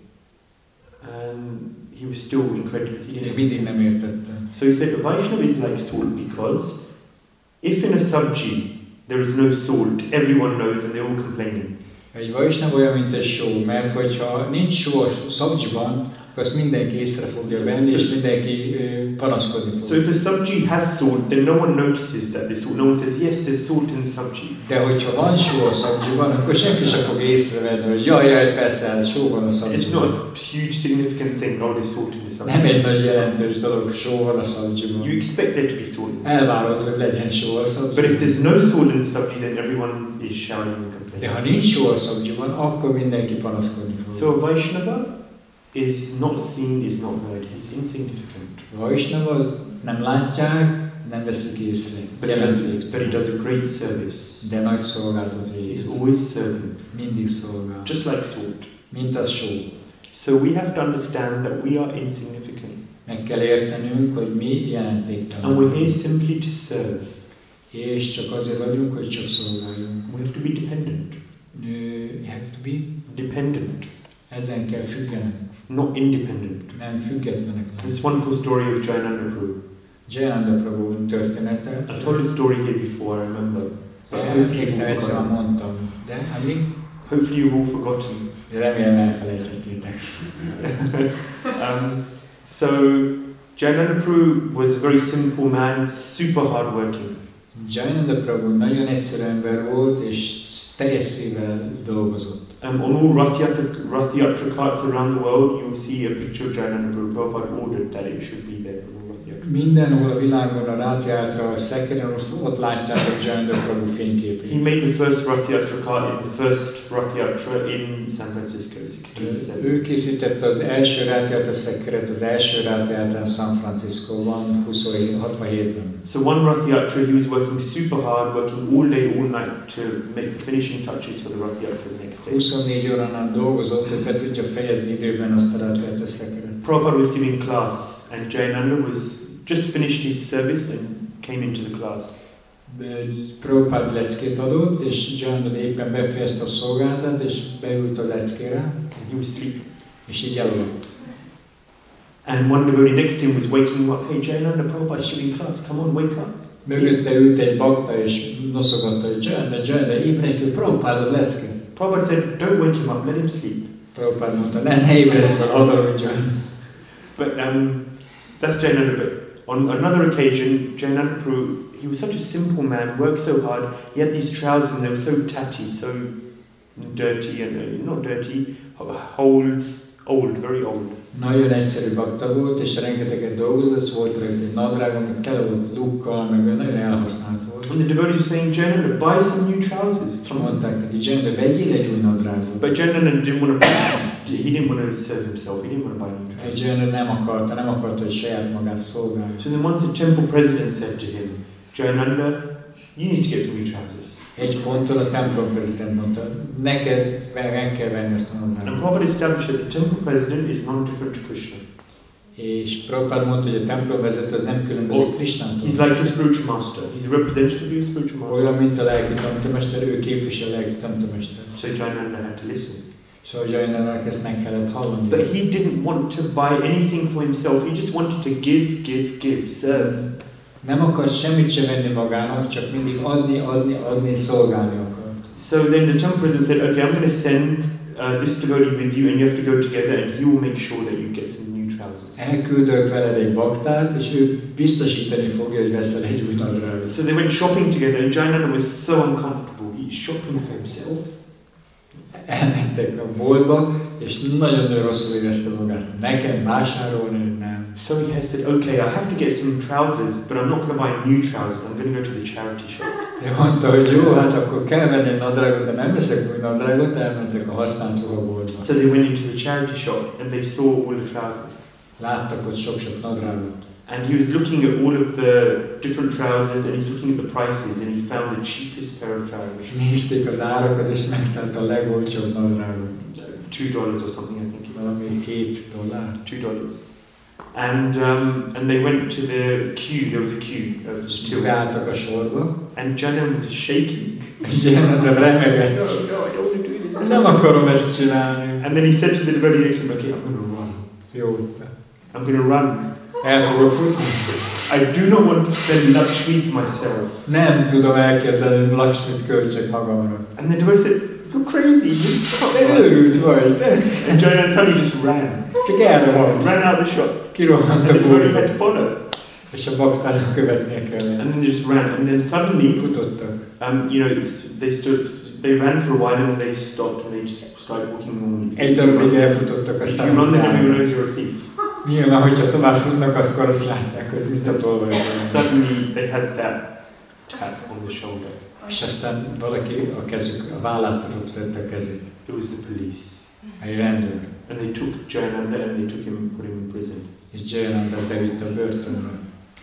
And he was still incredulous. He Én mindig nem értette. So he said, a Vaishnava is like salt because if in a sabji there is no salt, everyone knows and they're all complaining. Egy Vaishnava olyan, mint egy só, mert hogyha nincs só a szabjiban, akkor azt mindenki észre fogja venni, és mindenki uh, panaszkodni fog. So if a sabji has salt, then no one notices that there's salt. No one says, yes, there's salt in the sabji. De hogyha van só a szabjiban, akkor senki sem fog észrevenni, hogy jaj, jaj, persze, ez só van a szabjiban. It's not a huge significant thing, oh, there's salt in the sabji. Nem egy nagy jelentős dolog, só van a szabjiban. You expect there to be salt. Elvárod, hogy legyen só a szabjiban. But if there's no salt in the sabji, then everyone is shouting and complaining. De ha nincs só a szabjiban, akkor mindenki panaszkodni fog. So a Vaishnava is not seen, is not heard. He's insignificant. Vaishnava az nem látják, nem veszik észre. But he, does, but he does a great service. De nagy szolgálatot He's végez. always serving. Mindig szolgál. Just like salt. Mint a só. So we have to understand that we are insignificant. Meg kell értenünk, hogy mi And jelentéktelen. we're here simply to serve. És csak azért vagyunk, hogy csak szolgáljunk. We have to be dependent. Uh, you have to be Dependent. Ezen kell függenünk. Not independent. Nem függetlenek lenni. This wonderful story of Jayananda Prabhu. Jayananda Prabhu története. I've told this story here before, I remember. But hopefully you've Emlékszem, all egyszer forgotten. mondtam. De, ami? Hopefully you've all forgotten. Remélem elfelejtettétek. um, so, Jayananda Prabhu was a very simple man, super hard working. Jayananda Prabhu nagyon egyszerű ember volt, és teljes szívvel dolgozott. Um, on all Rath Yatra, Rath Yatra carts around the world, you'll see a picture of Jayananda Prabhu. Prabhupada ordered that it should be there for all Rath Yatra. Mindenhol a világon a Rath Yatra, a szekeren, ott látják a Jayananda Prabhu fényképét. He made the first Rath Yatra cart in the first Rath Yatra in San Francisco, sixteen oh seven. Ő készítette az első Rath Yatra szekeret az első Rath Yatrán San Franciscoban hatvanhétben. So one Rath Yatra, he was working super hard, working all day, all night to make the finishing touches for the Rath Yatra the next day. huszonnégy órán át dolgozott, hogy be tudja fejezni időben azt a Rath Yatra szekeret. Prabhupada was giving class and Jayananda was just finished his service and came into the class. Prabhupada leckét adott, és Jayananda éppen befejezte a szolgálatát, és beült a leckére, And he was sleeping. és így elaludt. And one devotee next to him was waking him up. Hey Jayananda, Prabhupada's giving class. Come on, wake up. Mögötte ült egy bakta, és noszogatta, hogy Jayananda, Jayananda, ébredj föl, Prabhupada lecke. Prabhupada said, don't wake him up, let him sleep. Prabhupada mondta, ne, ne ébresz fel, hadd aludjon. But um, that's Jayananda. But on another occasion, Jayananda Prabhu, he was such a simple man, worked so hard. He had these trousers and they were so tatty, so dirty, and uh, not dirty, holes, old, very old. Nagyon egyszerű bakta volt, és rengeteget dolgozott, volt rajta egy nadrág, ami tele volt lukkal, meg nagyon elhasznált volt. And the devotees were saying, Jayananda, buy some new trousers. Mondták neki, Jayananda, vegyél egy új nadrágot. But Jayananda didn't want to, he didn't want to serve himself, he didn't want to buy new trousers. Jayananda nem akarta, nem akarta, hogy saját magát szolgálja. So then once the temple president said to him, Jayananda, you need to get some new trousers. Egy ponton a templom prezident mondta, neked meg kell venni azt a nadrágot. And Prabhupada established that the temple president is not different to Krishna. És Prabhupada mondta, hogy a templom vezető az nem különbözik Krishnától. He's like your spiritual master. He's a representative of your spiritual master. Olyan, mint a lelki tantomester, ő képvisel a lelki tantomester. So Jayananda had to listen. Szóval Jayanandának ezt meg kellett hallani. But he didn't want to buy anything for himself. He just wanted to give, give, give, serve. Nem akart semmit se venni magának, csak mindig adni, adni, adni, szolgálni akart. So then the temple president said, okay, I'm going to send uh, this devotee with you and you have to go together and he will make sure that you get some new trousers. Elküldök veled egy baktát, és ő biztosítani fogja, hogy veszel egy új nadrágot. So they went shopping together and Jayananda was so uncomfortable. He's shopping for himself. Elmentek a boltba, és nagyon-nagyon rosszul érezte magát. Nekem vásárolni, nem. So he has said, okay, I have to get some trousers, but I'm not going to buy new trousers. I'm going to go to the charity shop. De mondta, hogy jó, hát akkor kell venni egy nadrágot, de nem veszek új nadrágot, elmentek a használt ruhaboltba. So they went into the charity shop and they saw all the trousers. Láttak ott sok-sok nadrágot. And he was looking at all of the different trousers and he's looking at the prices and he found the cheapest pair of trousers. Nézték az árakat, és megtalálta a legolcsóbb nadrágot. Two dollars or something, I think it was. Valami két dollár. Two dollars. And um, and they went to the queue. There was a queue of two. Beálltak a sorba. And Jayananda was shaking. Jayananda remegett. No, no, I don't want to do this. Nem akarom ezt csinálni. And then he said to the devotee next to him, okay, I'm going to run. Jó. I'm going to run. El fogok futni. I do not want to spend Lakshmi for myself. Nem tudom elképzelni, hogy Lakshmit költsek magamra. And the devotee said, you're crazy. Te őrült vagy, te. And Jayananda just ran. Csak erre van. Ran out the shop. Kirohant And a the devotee boltba. had to follow. És a baktának követnie kellett. And then they just ran. And then suddenly, Futottak. um, you know, they stood, they ran for a while and then they stopped and they just started walking normally. Egy darabig elfutottak, If aztán you run, then everyone álltak. knows you're a thief. Nyilván, hogyha tovább futnak, akkor azt látják, hogy mit a tolvaj. Suddenly they had that tap on the shoulder. És aztán valaki a kezük, a vállát tette a kezét. It was the police. Egy rendőr. And they took Jayananda and they took him and put him in prison. És Jayananda bevitt a börtönbe.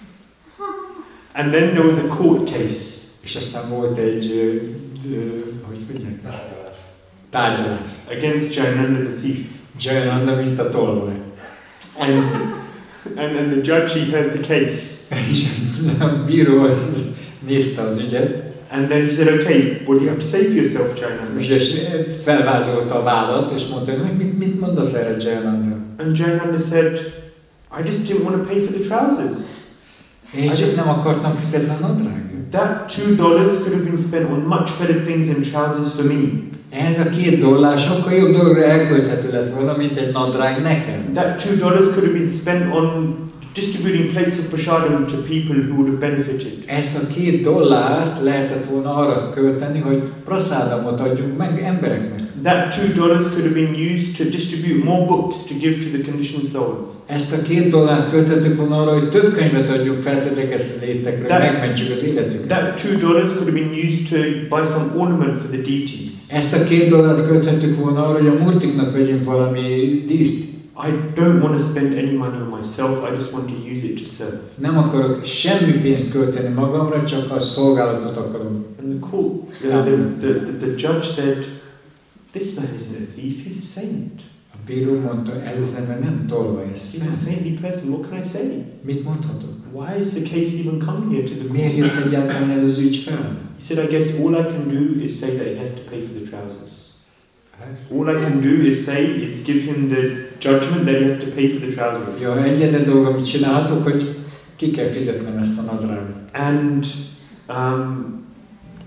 And then there was a court case. És aztán volt egy, ö, ö, hogy mondják ezt? Tárgyalás. Against Jayananda the thief. Jayananda, mint a tolvaj. And, and, and the judge, he heard the case. És a bíró az nézte az ügyet. And then he said, okay, what do you have to say for yourself, Jayananda? És felvázolta a vádat, és mondta, hogy mit, mit mondasz erre, Jayananda? And Jayananda said, I just didn't want to pay for the trousers. Én csak nem akartam fizetni a nadrágot. That two dollars could have been spent on much better things than trousers for me. Ez a két dollár sokkal jobb dologra elkölthető lett volna, mint egy nadrág nekem. That two dollars could have been spent on distributing plates of prasadam to people who would have benefited. Ezt a két dollárt lehetett volna arra költeni, hogy praszádamot adjunk meg embereknek. That two dollars could have been used to distribute more books to give to the conditioned souls. Ezt a két dollárt költettük volna arra, hogy több könyvet adjunk feltetekes létekre, hogy megmentsük az életüket. That two dollars could have been used to buy some ornament for the deities. Ezt a két dollárt költettük volna arra, hogy a murtiknak vegyünk valami díszt. I don't want to spend any money on myself, I just want to use it to serve. Nem akarok semmi pénzt költeni magamra, csak a szolgálatot akarom. And the court, uh, the, the, the, the judge said, this man isn't a thief, he's a saint. A bíró mondta, ez az ember nem tolvaj, ez He's a szent. saintly person, what can I say? Mit mondhatok? Why is the case even come here to the Miért court? jött egyáltalán ez az ügy fel? He said, I guess all I can do is say that he has to pay for the trousers. All I can do is say, is give him the judgment that he has to pay for the trousers. Ja, egyetlen dolog, amit csinálhatok, hogy ki kell fizetnem ezt a nadrágot. And um,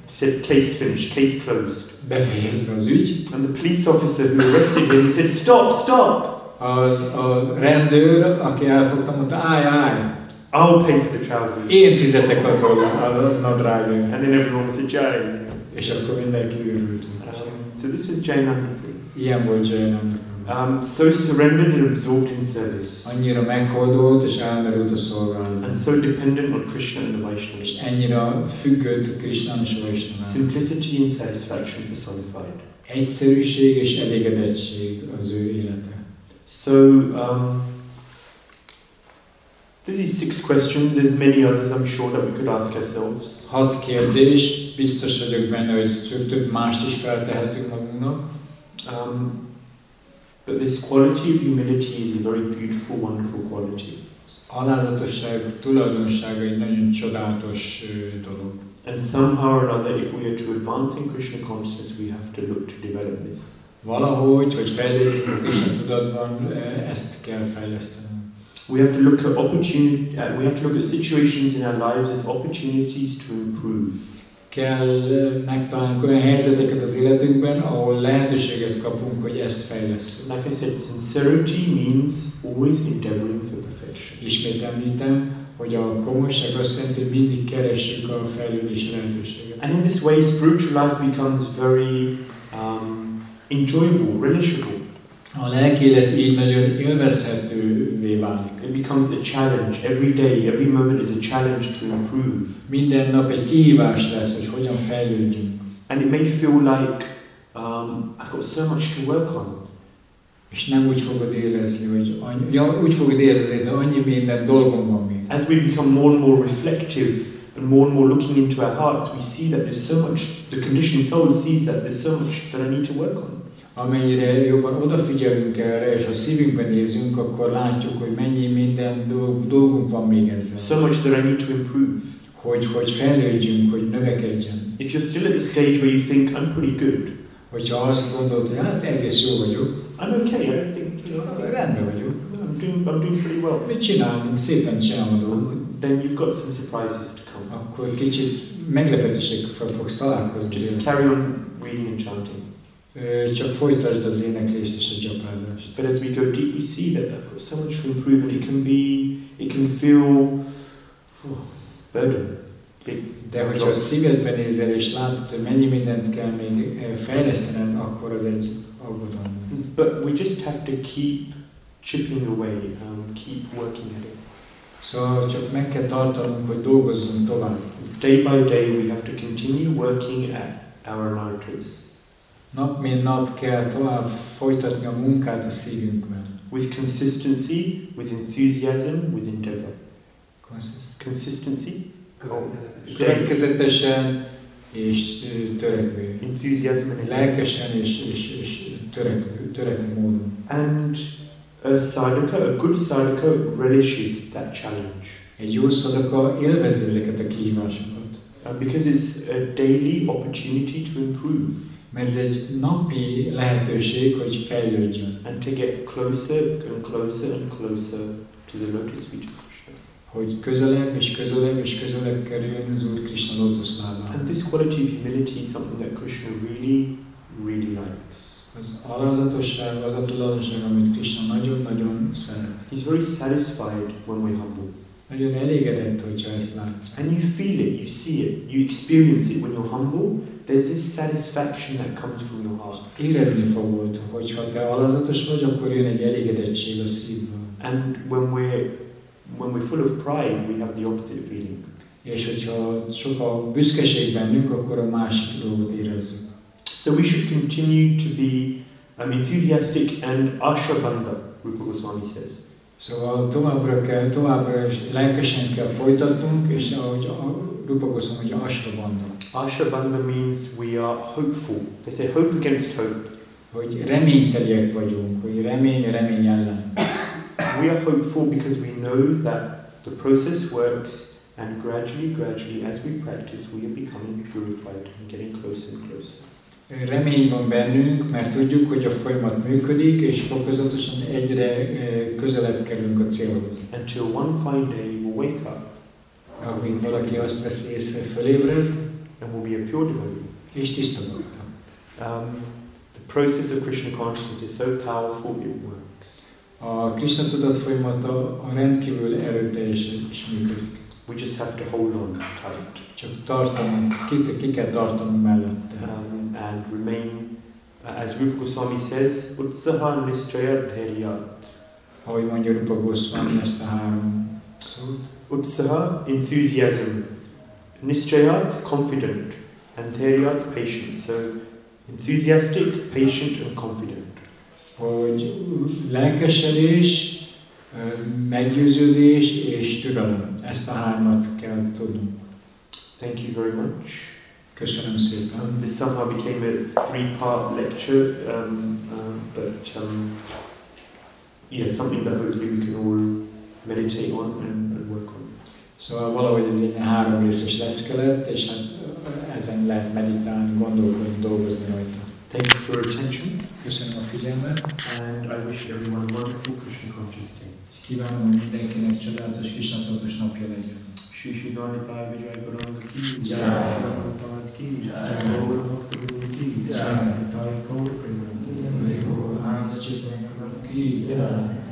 said, case finished, case closed. Befejezve az ügy. And the police officer who arrested him said, stop, stop! Az a rendőr, aki elfogta, mondta, állj, állj! I'll pay for the trousers. Én fizetek a nadrágért. And then everyone was a Jay. És akkor mindenki őrült. Um, so this was Jainam. Ilyen volt Jainam. Um, so surrendered and absorbed in service. Annyira meghódolt és elmerült a szolgálatban. And so dependent on Krishna and the Vaishnavas. És ennyire függött Krishnán és a Vaishnaván. Simplicity and satisfaction personified. Egyszerűség és elégedettség az ő élete. So, um, this is six questions. There's many others I'm sure that we could ask ourselves. Hat kérdés, biztos vagyok benne, hogy több mást is feltehetünk magunknak. Um, but this quality of humility is a very beautiful, wonderful quality. Az alázatosság tulajdonsága egy nagyon csodálatos uh, dolog. And somehow or another, if we are to advance in Krishna consciousness, we have to look to develop this. Valahogy, hogy fejlődjünk Krishna tudatban, ezt kell fejleszteni. We have to look at opportunity. Uh, we have to look at situations in our lives as opportunities to improve. Kell megtalálnunk olyan helyzeteket az életünkben, ahol lehetőséget kapunk, hogy ezt fejlesszük. Like I said, sincerity means always endeavoring for perfection. Ismét említem, hogy a komolyság azt jelenti, hogy mindig keressük a fejlődés lehetőséget. And in this way, spiritual life becomes very um, enjoyable, relishable. A lelki élet így nagyon élvezhetővé válik. It becomes a challenge. Every day, every moment is a challenge to improve. Minden nap egy kihívás lesz, hogy hogyan fejlődjünk. And it may feel like um, I've got so much to work on. És nem úgy fogod érezni, hogy annyi, ja, úgy fogod érezni, hogy annyi minden dolgom van még. As we become more and more reflective and more and more looking into our hearts, we see that there's so much, the conditioned soul sees that there's so much that I need to work on. Amennyire jobban odafigyelünk erre, és a szívünkben nézünk, akkor látjuk, hogy mennyi minden dolgunk van még ezzel. So much that I need to improve. Hogy, hogy fejlődjünk, hogy növekedjen. If you're still at the stage where you think, I'm pretty good. Hogyha azt gondolod, hogy hát egész jó vagyok. I'm okay, I don't think, you know, rendben vagyok. I'm doing, I'm doing pretty well. Mit csinálunk? Szépen csinálom a dolgot. Then you've got some surprises to come. Akkor kicsit meglepetések fogsz találkozni. Just carry on reading and chanting. Csak folytasd az éneklést és a gyapázást. But as we go deep, we see that I've got so much to improve, and it can be, it can feel oh, burden. Big. De hogyha a szívedben nézel és látod, hogy mennyi mindent kell még fejlesztened, akkor az egy aggodalom lesz. But we just have to keep chipping away, um, keep working at it. Szóval csak meg kell tartanunk, hogy dolgozzunk tovább. Day by day we have to continue working at our anartas. Nap mint nap kell tovább folytatni a munkát a szívünkben. With consistency, with enthusiasm, with endeavor. Consist- Consistency? Következetesen és törekvő. Enthusiasm and endeavor. Lelkesen és, és, és törekvő, törekvő módon. And a sadhaka, a good sadhaka relishes that challenge. Egy jó sadhaka élvezi ezeket a kihívásokat. Uh, because it's a daily opportunity to improve. Mert ez egy napi lehetőség, hogy fejlődjön. And to get closer and closer and closer to the lotus feet of Krishna. Hogy közelebb és közelebb és közelebb kerüljön az Úr Krishna lótuszlábához. And this quality of humility is something that Krishna really, really likes. Az alázatosság, az a tulajdonság, amit Krishna nagyon-nagyon szeret. He's very satisfied when we're humble. Nagyon elégedett, hogyha ezt látsz. And you feel it, you see it, you experience it when you're humble. There's this satisfaction that comes from your heart. Érezni fogod, hogyha te alázatos vagy, akkor jön egy elégedettség a szívből. And when we're when we're full of pride, we have the opposite feeling. És hogyha sok a büszkeség bennünk, akkor a másik dolgot érezzük. So we should continue to be um, enthusiastic and ashabandha, Rupa Goswami says. Szóval továbbra kell, továbbra is lelkesen kell folytatnunk, és ahogy a Rupa Goswami, hogy ashabandha. Ashabandha means we are hopeful. They say hope against hope. Hogy reményteliek vagyunk, hogy remény, remény ellen. We are hopeful because we know that the process works, and gradually, gradually, as we practice, we are becoming purified and getting closer and closer. Remény van bennünk, mert tudjuk, hogy a folyamat működik, és fokozatosan egyre közelebb kerülünk a célhoz. Until one fine day we'll wake up. Amíg valaki azt veszi észre, fölébred, and will be a pure devotee. És tiszta bakta. Um, the process of Krishna consciousness is so powerful it works. A Krishna tudat folyamata a rendkívül erőteljes és működik. We just have to hold on tight. Csak tartanunk, ki, ki kell tartanunk mellette. Um, and remain, uh, as Rupa Goswami says, Utsaha Nischaya Dharyat. Ahogy mondja Rupa Goswami ezt a három szót. Utsaha, enthusiasm. Nischayat, confident. And Dharyat, patience. So, enthusiastic, patient and confident. Hogy lelkesedés, meggyőződés és türelem. Ezt a hármat kell tudnunk. Thank you very much. Köszönöm szépen. Um, this somehow became a three-part lecture, um, um, but um, yeah, something that hopefully we can all meditate on and, and work on. Szóval valahogy ez egy három részes lecke lett, és hát ezen lehet meditálni, gondolkodni, dolgozni rajta. Thank you for your attention. Köszönöm a figyelmet. And I wish everyone a wonderful Krishna conscious day. És kívánom, hogy mindenkinek csodálatos Krisna-tudatos napja legyen. Shri Shri Dhanapaya Vijay Garanga ki, Jai. Shri Prabhupada ki, Jai Gaura Bhakta Guru ki, Jai Jai Gaura Premanand, Ananta Chaitanya Prabhu ki. Jai.